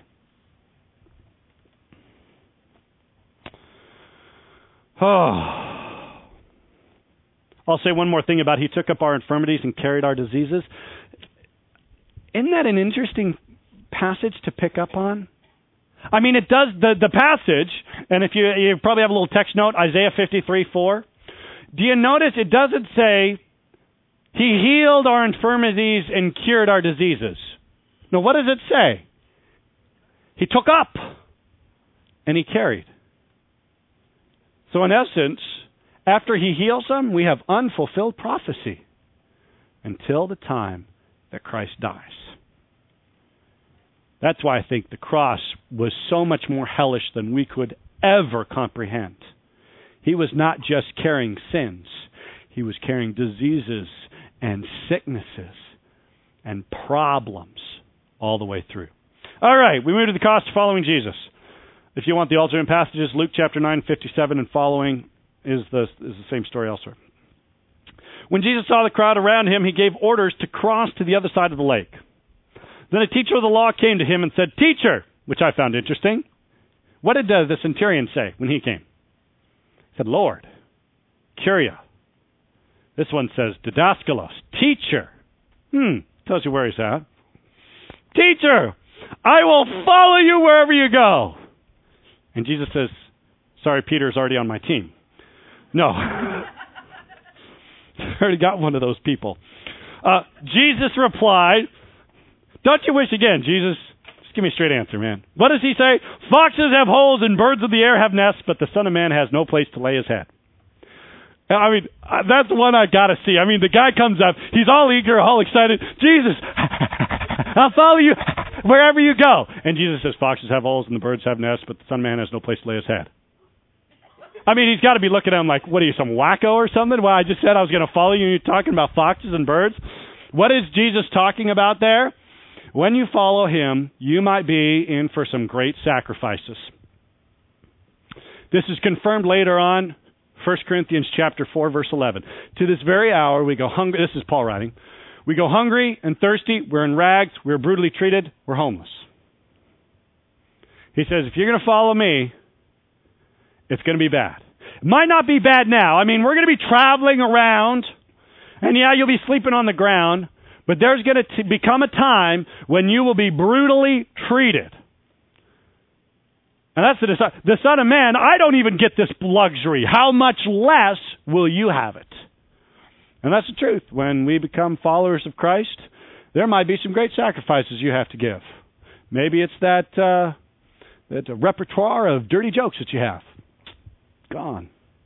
Oh. I'll say one more thing about he took up our infirmities and carried our diseases. Isn't that an interesting passage to pick up on? I mean, it does, the passage, and if you probably have a little text note, Isaiah 53:4. Do you notice it doesn't say, he healed our infirmities and cured our diseases? No, what does it say? He took up and he carried. So in essence, after he heals them, we have unfulfilled prophecy until the time that Christ dies. That's why I think the cross was so much more hellish than we could ever comprehend. He was not just carrying sins. He was carrying diseases and sicknesses and problems all the way through. All right, we move to the cost of following Jesus. If you want the alternate passages, Luke chapter 9, 57 and following is the same story elsewhere. When Jesus saw the crowd around him, he gave orders to cross to the other side of the lake. Then a teacher of the law came to him and said, "Teacher," which I found interesting. What did the centurion say when he came? He said, "Lord," Kyria. This one says, "Didaskalos," teacher. Tells you where he's at. "Teacher, I will follow you wherever you go." And Jesus says, "Sorry, Peter's already on my team." No. I already got one of those people. Jesus replied, "Don't you wish again, Jesus?" Just give me a straight answer, man. What does he say? "Foxes have holes and birds of the air have nests, but the Son of Man has no place to lay his head." I mean, that's one I got to see. I mean, the guy comes up. He's all eager, all excited. "Jesus, I'll follow you wherever you go." And Jesus says, "Foxes have holes and the birds have nests, but the Son of Man has no place to lay his head." I mean, he's got to be looking at him like, what are you, some wacko or something? Well, I just said I was going to follow you, and you're talking about foxes and birds. What is Jesus talking about there? When you follow him, you might be in for some great sacrifices. This is confirmed later on, 1 Corinthians chapter 4, verse 11. "To this very hour we go hungry." This is Paul writing. "We go hungry and thirsty. We're in rags. We're brutally treated. We're homeless." He says, if you're going to follow me, it's going to be bad. It might not be bad now. I mean, we're going to be traveling around, and yeah, you'll be sleeping on the ground, but there's going to become a time when you will be brutally treated. And that's the Son of Man. I don't even get this luxury. How much less will you have it? And that's the truth. When we become followers of Christ, there might be some great sacrifices you have to give. Maybe it's that repertoire of dirty jokes that you have. Gone.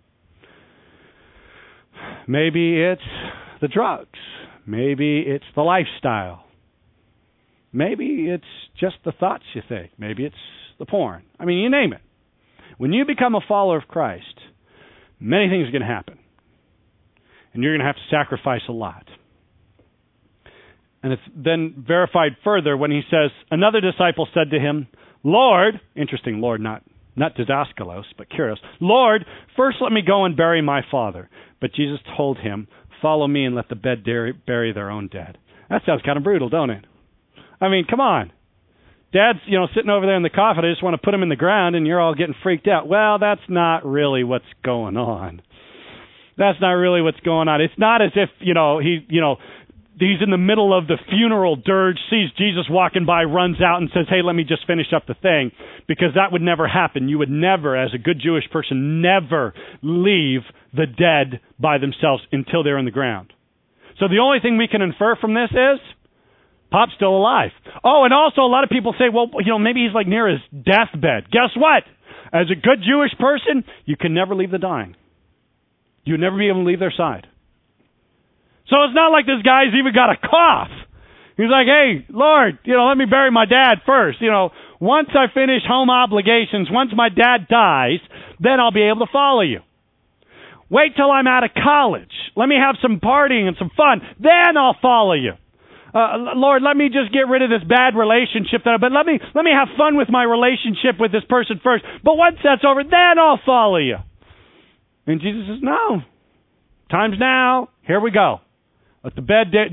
Maybe it's the drugs. Maybe it's the lifestyle. Maybe it's just the thoughts you think. Maybe it's the porn. I mean, you name it. When you become a follower of Christ, many things are going to happen. And you're going to have to sacrifice a lot. And it's then verified further when he says, another disciple said to him, "Lord," interesting, Lord, not didaskalos, but Kyrios, "Lord, first let me go and bury my father." But Jesus told him, "Follow me and let the dead bury their own dead." That sounds kind of brutal, don't it? I mean, come on. Dad's, sitting over there in the coffin. I just want to put him in the ground, and you're all getting freaked out. Well, that's not really what's going on. That's not really what's going on. It's not as if, he's in the middle of the funeral dirge, sees Jesus walking by, runs out and says, "Hey, let me just finish up the thing," because that would never happen. You would never, as a good Jewish person, never leave the dead by themselves until they're in the ground. So the only thing we can infer from this is Pop's still alive. Oh, and also a lot of people say, well, maybe he's like near his deathbed. Guess what? As a good Jewish person, you can never leave the dying. You'd never be able to leave their side. So it's not like this guy's even got a cough. He's like, "Hey, Lord, let me bury my dad first. Once I finish home obligations, once my dad dies, then I'll be able to follow you. Wait till I'm out of college. Let me have some partying and some fun. Then I'll follow you. Lord, let me just get rid of this bad relationship but let me have fun with my relationship with this person first. But once that's over, then I'll follow you." And Jesus says, "No. Time's now. Here we go. Let the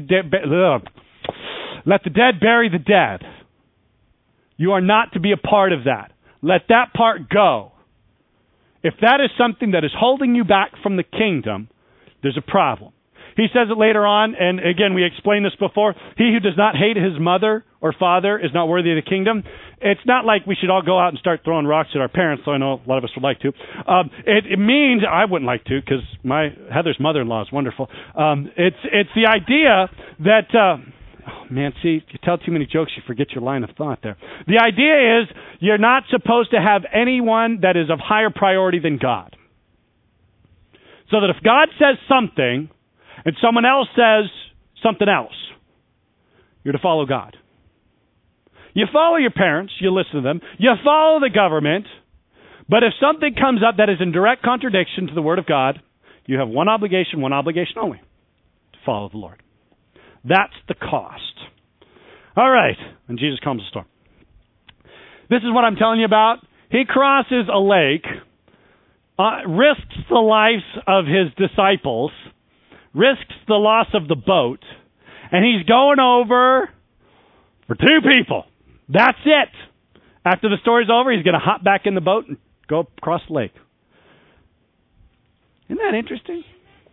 dead bury the dead. You are not to be a part of that. Let that part go. If that is something that is holding you back from the kingdom, there's a problem." He says it later on, and again, we explained this before. He who does not hate his mother or father is not worthy of the kingdom. It's not like we should all go out and start throwing rocks at our parents, so I know a lot of us would like to. It means, I wouldn't like to, because Heather's mother-in-law is wonderful. It's the idea that, you tell too many jokes, you forget your line of thought there. The idea is you're not supposed to have anyone that is of higher priority than God. So that if God says something, and someone else says something else, you're to follow God. You follow your parents, you listen to them, you follow the government, but if something comes up that is in direct contradiction to the Word of God, you have one obligation only, to follow the Lord. That's the cost. All right, and Jesus calms the storm. This is what I'm telling you about. He crosses a lake, risks the lives of his disciples, risks the loss of the boat, and he's going over for 2 people. That's it. After the story's over, he's going to hop back in the boat and go across the lake. Isn't that interesting?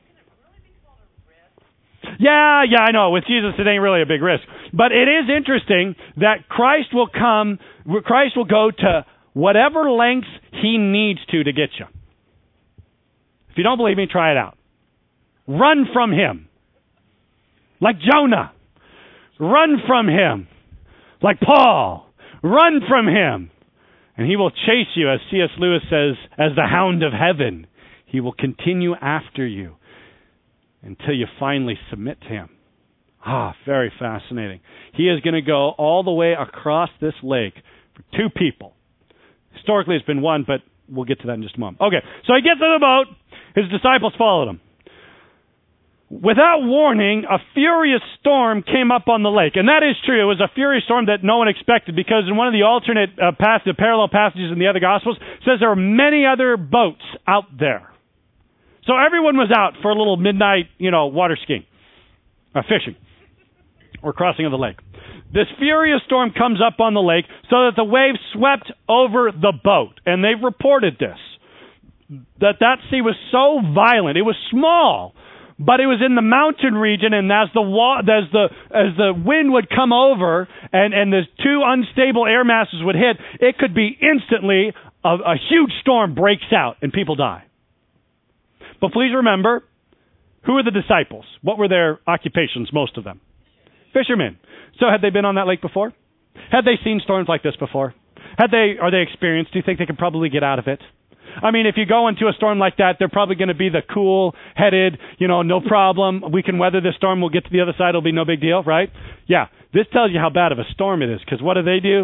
Yeah, I know. With Jesus, it ain't really a big risk. But it is interesting that Christ will go to whatever lengths he needs to get you. If you don't believe me, try it out. Run from him. Like Jonah. Run from him. Like Paul. Run from him. And he will chase you, as C.S. Lewis says, as the hound of heaven. He will continue after you until you finally submit to him. Very fascinating. He is going to go all the way across this lake for 2 people. Historically, it's been 1, but we'll get to that in just a moment. Okay, so he gets in the boat. His disciples followed him. Without warning, a furious storm came up on the lake. And that is true. It was a furious storm that no one expected, because in one of the alternate parallel passages in the other Gospels, it says there were many other boats out there. So everyone was out for a little midnight, water skiing, fishing, or crossing of the lake. This furious storm comes up on the lake so that the waves swept over the boat. And they've reported this, that sea was so violent. It was small, but it was in the mountain region, and as the wind would come over and the 2 unstable air masses would hit, it could be instantly a huge storm breaks out and people die. But please remember, who are the disciples? What were their occupations, most of them? Fishermen. So had they been on that lake before? Had they seen storms like this before? Are they experienced? Do you think they could probably get out of it? I mean, if you go into a storm like that, they're probably going to be the cool-headed, no problem. We can weather this storm. We'll get to the other side. It'll be no big deal, right? Yeah. This tells you how bad of a storm it is, because what do?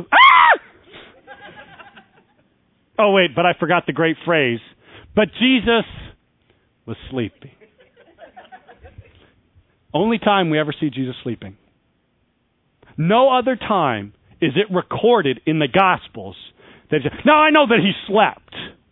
Oh, wait, but I forgot the great phrase. But Jesus was sleeping. Only time we ever see Jesus sleeping. No other time is it recorded in the Gospels. Now, I know that he slept.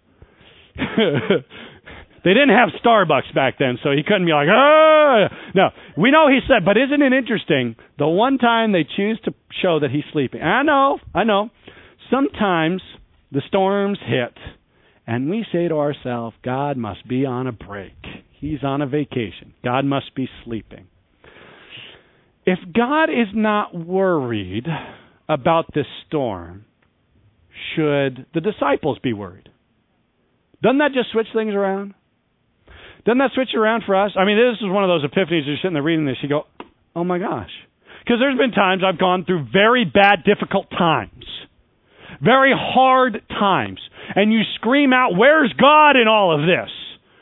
They didn't have Starbucks back then, so he couldn't be like, ah! No, we know he slept, but isn't it interesting? The one time they choose to show that he's sleeping. I know. Sometimes the storms hit, and we say to ourselves, God must be on a break. He's on a vacation. God must be sleeping. If God is not worried about this storm, should the disciples be worried? Doesn't that just switch things around? Doesn't that switch around for us? I mean, this is one of those epiphanies. You're sitting there reading this, you go, oh my gosh. Because there's been times I've gone through very bad, difficult times. Very hard times. And you scream out, where's God in all of this?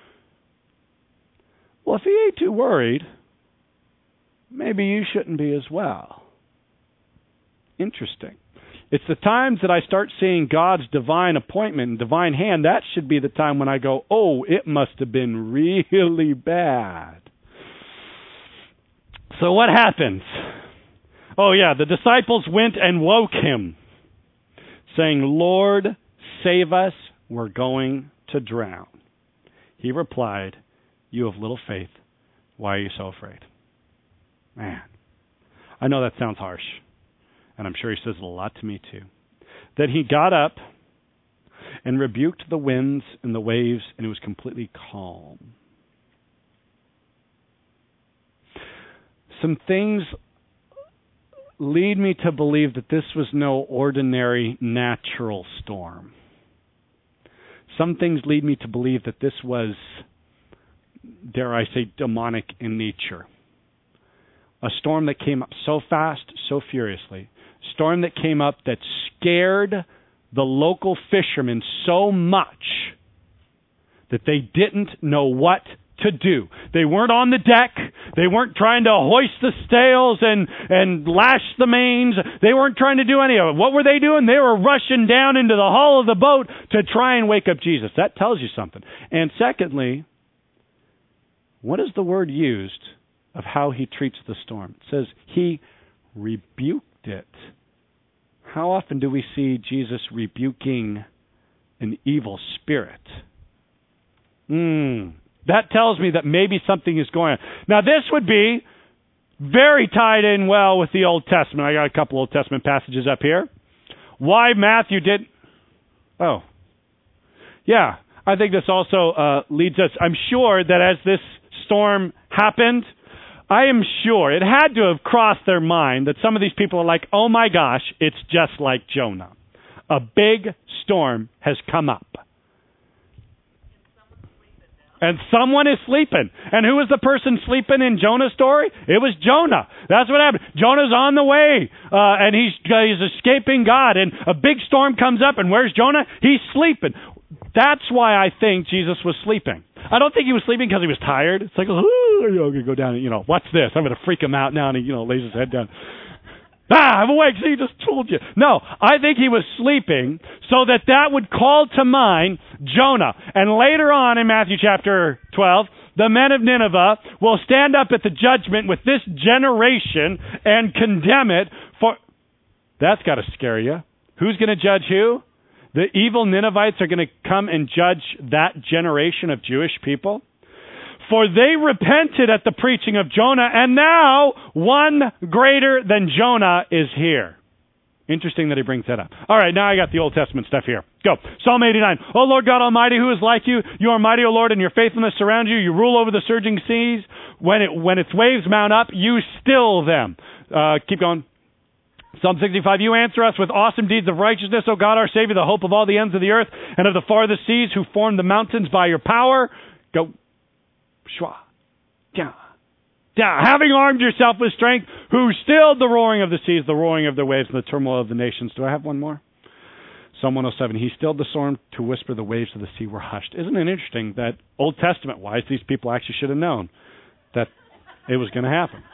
Well, if he ain't too worried, maybe you shouldn't be as well. Interesting. It's the times that I start seeing God's divine appointment and divine hand, that should be the time when I go, oh, it must have been really bad. So what happens? Oh yeah, the disciples went and woke him, saying, Lord, save us, we're going to drown. He replied, you have little faith, why are you so afraid? Man, I know that sounds harsh. And I'm sure he says it a lot to me too. That he got up and rebuked the winds and the waves, and it was completely calm. Some things lead me to believe that this was no ordinary natural storm. Some things lead me to believe that this was, dare I say, demonic in nature. A storm that came up so fast, so furiously. Storm that came up that scared the local fishermen so much that they didn't know what to do. They weren't on the deck. They weren't trying to hoist the sails and lash the mains. They weren't trying to do any of it. What were they doing? They were rushing down into the hull of the boat to try and wake up Jesus. That tells you something. And secondly, what is the word used of how he treats the storm? It says he rebuked it. How often do we see Jesus rebuking an evil spirit? That tells me that maybe something is going on. Now, this would be very tied in well with the Old Testament. I got a couple Old Testament passages up here. Why Matthew did... Oh. Yeah, I think this also leads us... I'm sure that as this storm happened, I am sure it had to have crossed their mind that some of these people are like, oh my gosh, it's just like Jonah. A big storm has come up. And someone is sleeping. And who was the person sleeping in Jonah's story? It was Jonah. That's what happened. Jonah's on the way, and he's escaping God. And a big storm comes up, and where's Jonah? He's sleeping. That's why I think Jesus was sleeping. I don't think he was sleeping because he was tired. It's like, I'm going to go down and, what's this? I'm going to freak him out now. And he, lays his head down. I'm awake. See, just told you. No, I think he was sleeping so that would call to mind Jonah. And later on in Matthew chapter 12, the men of Nineveh will stand up at the judgment with this generation and condemn it for... That's got to scare you. Who's going to judge who? The evil Ninevites are going to come and judge that generation of Jewish people. For they repented at the preaching of Jonah, and now one greater than Jonah is here. Interesting that he brings that up. All right, now I got the Old Testament stuff here. Go. Psalm 89. O Lord God Almighty, who is like you? You are mighty, O Lord, and your faithfulness surrounds you. You rule over the surging seas. When its waves mount up, you still them. Keep going. Psalm 65, you answer us with awesome deeds of righteousness, O God, our Savior, the hope of all the ends of the earth and of the farthest seas, who formed the mountains by your power. Go. Shwa. Da. Da. Having armed yourself with strength, who stilled the roaring of the seas, the roaring of the waves, and the turmoil of the nations. Do I have one more? Psalm 107, he stilled the storm to whisper the waves of the sea were hushed. Isn't it interesting that Old Testament-wise, these people actually should have known that it was going to happen?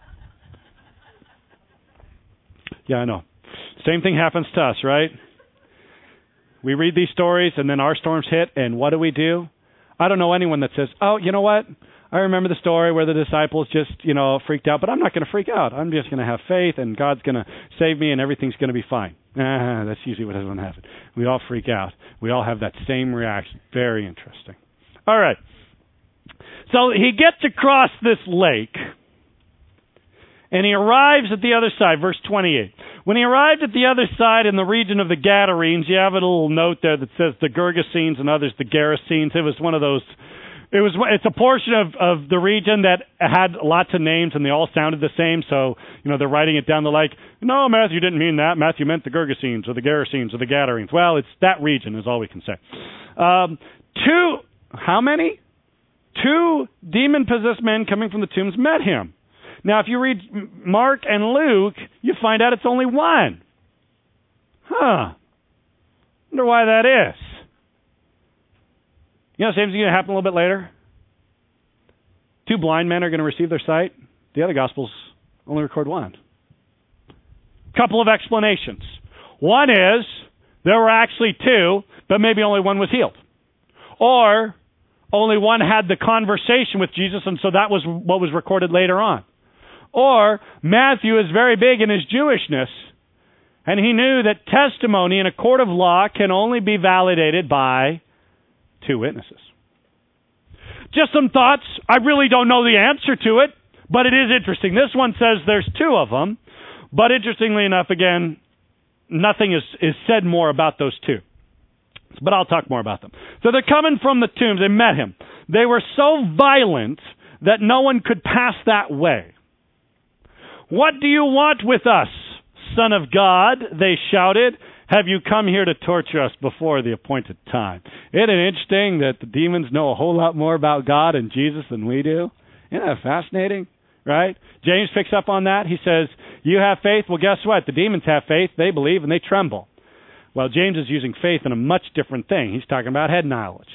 Yeah, I know. Same thing happens to us, right? We read these stories, and then our storms hit, and what do? I don't know anyone that says, oh, you know what? I remember the story where the disciples just, freaked out, but I'm not going to freak out. I'm just going to have faith, and God's going to save me, and everything's going to be fine. That's usually what doesn't happen. We all freak out. We all have that same reaction. Very interesting. All right. So he gets across this lake, and he arrives at the other side, verse 28. When he arrived at the other side in the region of the Gadarenes, you have a little note there that says the Gergesenes and others the Gerasenes. It was one of those. It's a portion of the region that had lots of names, and they all sounded the same. So, they're writing it down. They're like, no, Matthew didn't mean that. Matthew meant the Gergesenes or the Gerasenes or the Gadarenes. Well, it's that region is all we can say. How many? 2 demon-possessed men coming from the tombs met him. Now, if you read Mark and Luke, you find out it's only 1. Wonder why that is. Same thing's going to happen a little bit later. 2 blind men are going to receive their sight. The other Gospels only record 1. Couple of explanations. One is there were actually 2, but maybe only 1 was healed. Or only 1 had the conversation with Jesus, and so that was what was recorded later on. Or Matthew is very big in his Jewishness, and he knew that testimony in a court of law can only be validated by 2 witnesses. Just some thoughts. I really don't know the answer to it, but it is interesting. This one says there's 2 of them, but interestingly enough, again, nothing is said more about those 2. But I'll talk more about them. So they're coming from the tombs. They met him. They were so violent that no one could pass that way. What do you want with us, Son of God? They shouted. Have you come here to torture us before the appointed time? Isn't it interesting that the demons know a whole lot more about God and Jesus than we do? Isn't that fascinating? Right? James picks up on that. He says, you have faith? Well, guess what? The demons have faith. They believe and they tremble. Well, James is using faith in a much different thing. He's talking about head knowledge. That's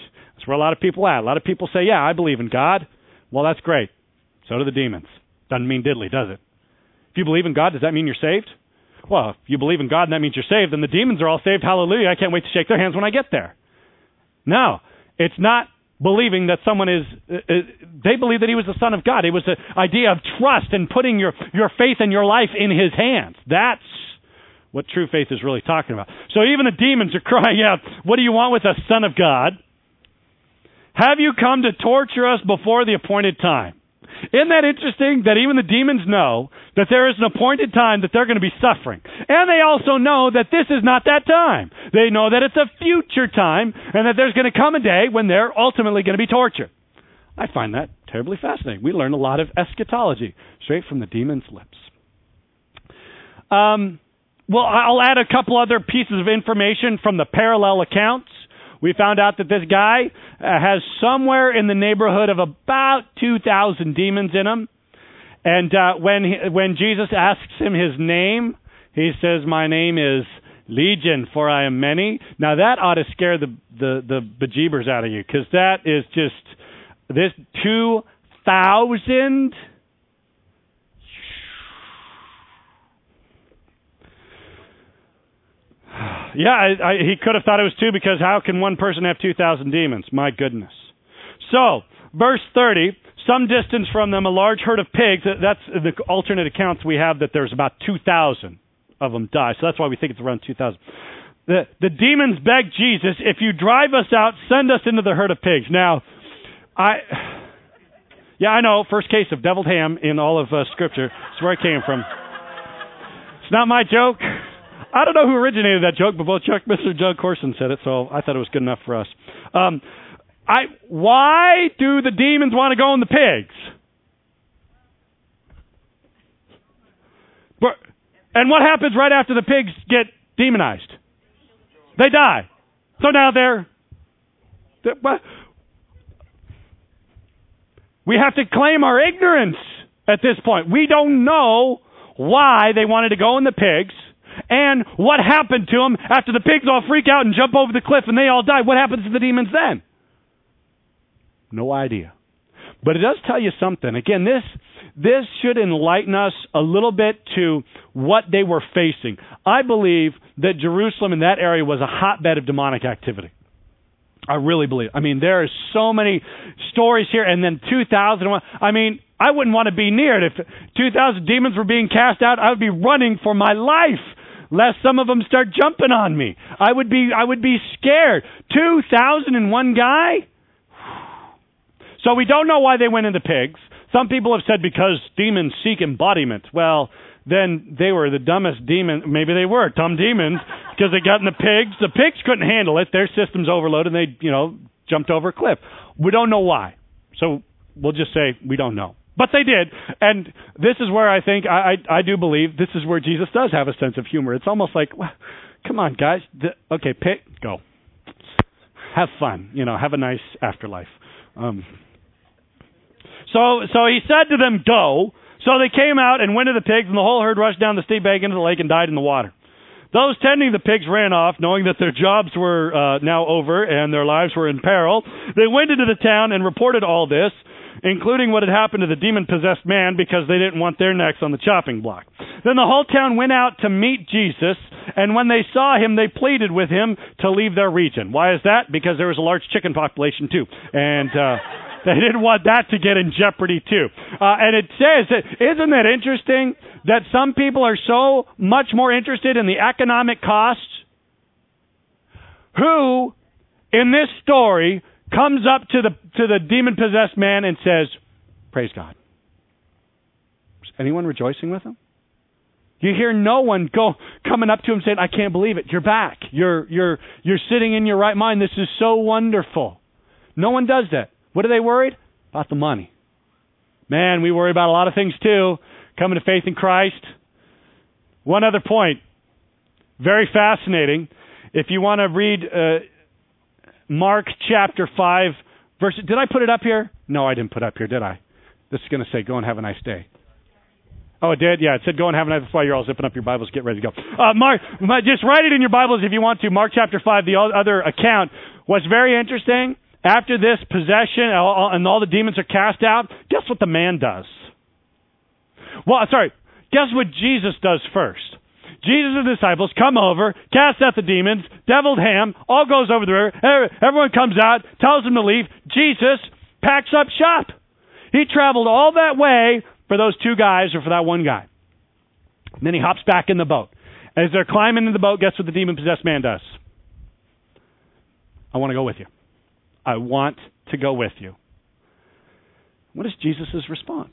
where a lot of people are at. A lot of people say, yeah, I believe in God. Well, that's great. So do the demons. Doesn't mean diddly, does it? If you believe in God, does that mean you're saved? Well, if you believe in God and that means you're saved, then the demons are all saved. Hallelujah. I can't wait to shake their hands when I get there. No, it's not believing that someone is, they believe that he was the Son of God. It was the idea of trust and putting your faith and your life in his hands. That's what true faith is really talking about. So even the demons are crying out, what do you want with us, Son of God? Have you come to torture us before the appointed time? Isn't that interesting that even the demons know that there is an appointed time that they're going to be suffering? And they also know that this is not that time. They know that it's a future time and that there's going to come a day when they're ultimately going to be tortured. I find that terribly fascinating. We learn a lot of eschatology straight from the demons' lips. Well, I'll add a couple other pieces of information from the parallel accounts. We found out that this guy has somewhere in the neighborhood of about 2,000 demons in him. And when Jesus asks him his name, he says, my name is Legion, for I am many. Now, that ought to scare the bejeebers out of you, because that is just, this 2,000... Yeah, he could have thought it was 2, because how can one person have 2,000 demons? My goodness. So, verse 30, some distance from them, a large herd of pigs. That's the alternate accounts we have, that there's about 2,000 of them die. So that's why we think it's around 2,000. The demons begged Jesus, if you drive us out, send us into the herd of pigs. Now, I know, first case of deviled ham in all of Scripture. That's where it came from. It's not my joke. I don't know who originated that joke, but both Chuck Missler and John Corson said it, so I thought it was good enough for us. Why do the demons want to go in the pigs? And what happens right after the pigs get demonized? They die. So now we have to claim our ignorance at this point. We don't know why they wanted to go in the pigs. And what happened to them after the pigs all freak out and jump over the cliff and they all die? What happens to the demons then? No idea. But it does tell you something. Again, this should enlighten us a little bit to what they were facing. I believe that Jerusalem in that area was a hotbed of demonic activity. I really believe. I mean, there are so many stories here, and then 2,001. I mean, I wouldn't want to be near it. If 2,000 demons were being cast out, I would be running for my life, lest some of them start jumping on me. I would be scared. 2,001 guy? So we don't know why they went into pigs. Some people have said because demons seek embodiment. Well, then they were the dumbest demon. Maybe they were dumb demons because they got in the pigs. The pigs couldn't handle it. Their system's overloaded, and they, jumped over a cliff. We don't know why. So we'll just say we don't know. But they did. And this is where I think, I do believe, this is where Jesus does have a sense of humor. It's almost like, well, come on, guys. Okay, go. Have fun. Have a nice afterlife. So he said to them, go. So they came out and went to the pigs, and the whole herd rushed down the steep bank into the lake and died in the water. Those tending the pigs ran off, knowing that their jobs were now over and their lives were in peril. They went into the town and reported all this, including what had happened to the demon-possessed man, because they didn't want their necks on the chopping block. Then the whole town went out to meet Jesus, and when they saw him, they pleaded with him to leave their region. Why is that? Because there was a large chicken population, too. And they didn't want that to get in jeopardy, too. And it says, isn't that interesting, that some people are so much more interested in the economic costs? Who, in this story, comes up to the demon-possessed man and says, praise God. Is anyone rejoicing with him? You hear no one coming up to him saying, I can't believe it. You're back. You're sitting in your right mind. This is so wonderful. No one does that. What are they worried? About the money. Man, we worry about a lot of things too. Coming to faith in Christ. One other point. Very fascinating. If you want to read Mark chapter 5, verse... Did I put it up here? No, I didn't put it up here, did I? This is going to say, go and have a nice day. Oh, it did? Yeah, it said go and have a nice day. That's why you're all zipping up your Bibles. Get ready to go. Mark, just write it in your Bibles if you want to. Mark chapter 5, the other account. What's very interesting, after this possession and all the demons are cast out, guess what the man does? Well, sorry, guess what Jesus does first? Jesus and the disciples come over, cast out the demons, deviled ham, all goes over the river. Everyone comes out, tells them to leave. Jesus packs up shop. He traveled all that way for those two guys or for that one guy. And then he hops back in the boat. As they're climbing in the boat, guess what the demon-possessed man does? I want to go with you. I want to go with you. What is Jesus' response?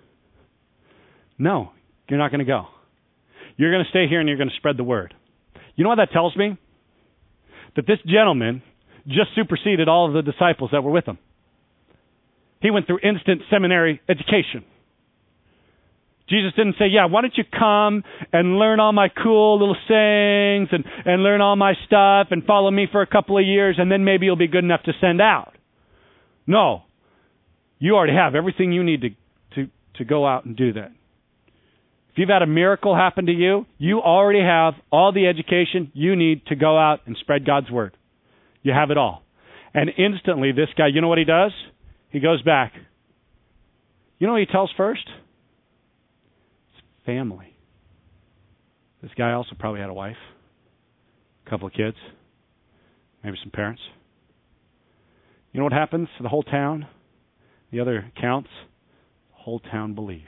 No, you're not going to go. You're going to stay here and you're going to spread the word. You know what that tells me? That this gentleman just superseded all of the disciples that were with him. He went through instant seminary education. Jesus didn't say, yeah, why don't you come and learn all my cool little sayings and learn all my stuff and follow me for a couple of years and then maybe you'll be good enough to send out. No. You already have everything you need to go out and do that. If you've had a miracle happen to you, you already have all the education you need to go out and spread God's word. You have it all. And instantly this guy, you know what he does? He goes back. You know what he tells first? Family. This guy also probably had a wife, a couple of kids, maybe some parents. You know what happens to the whole town? The other accounts, the whole town believed.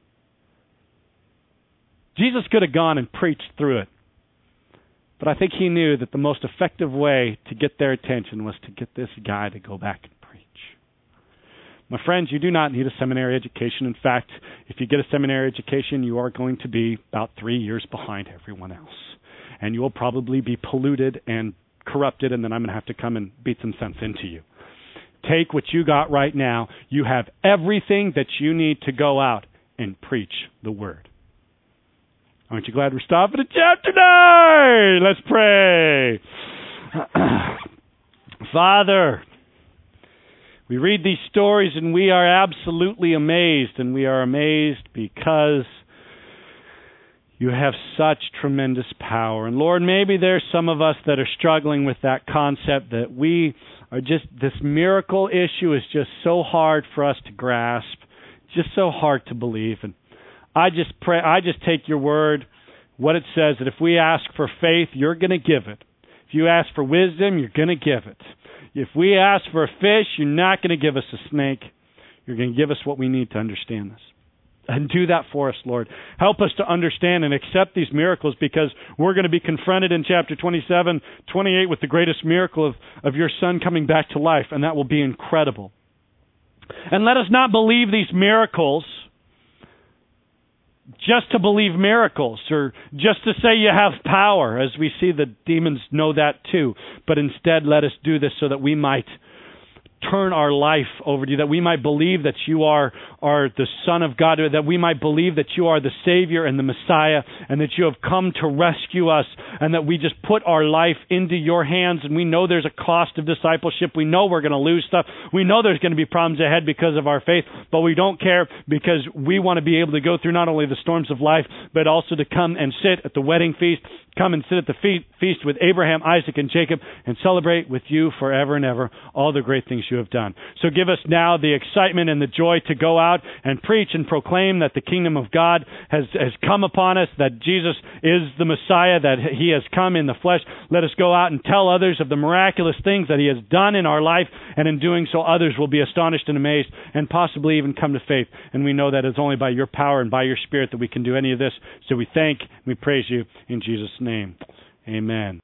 Jesus could have gone and preached through it. But I think he knew that the most effective way to get their attention was to get this guy to go back and preach. My friends, you do not need a seminary education. In fact, if you get a seminary education, you are going to be about 3 years behind everyone else. And you will probably be polluted and corrupted, and then I'm going to have to come and beat some sense into you. Take what you got right now. You have everything that you need to go out and preach the word. Aren't you glad we're stopping at chapter 9? Let's pray. Father, we read these stories and we are absolutely amazed, and we are amazed because you have such tremendous power. And Lord, maybe there's some of us that are struggling with that concept that we are just, this miracle issue is just so hard for us to grasp, just so hard to believe. And I just pray, I just take your word, what it says, that if we ask for faith, you're going to give it. If you ask for wisdom, you're going to give it. If we ask for a fish, you're not going to give us a snake. You're going to give us what we need to understand this. And do that for us, Lord. Help us to understand and accept these miracles, because we're going to be confronted in chapter 27, 28 with the greatest miracle of your Son coming back to life, and that will be incredible. And let us not believe these miracles just to believe miracles or just to say you have power, as we see the demons know that too. But instead, let us do this so that we might turn our life over to you, that we might believe that you are the Son of God, that we might believe that you are the Savior and the Messiah, and that you have come to rescue us, and that we just put our life into your hands. And we know there's a cost of discipleship. We know we're going to lose stuff. We know there's going to be problems ahead because of our faith, but we don't care, because we want to be able to go through not only the storms of life, but also to come and sit at the wedding feast, come and sit at the feast with Abraham, Isaac, and Jacob, and celebrate with you forever and ever all the great things you have done. So give us now the excitement and the joy to go out and preach and proclaim that the kingdom of God has come upon us, that Jesus is the Messiah, that he has come in the flesh. Let us go out and tell others of the miraculous things that he has done in our life, and in doing so others will be astonished and amazed and possibly even come to faith. And we know that it's only by your power and by your Spirit that we can do any of this. So we thank and we praise you in Jesus' name. Amen.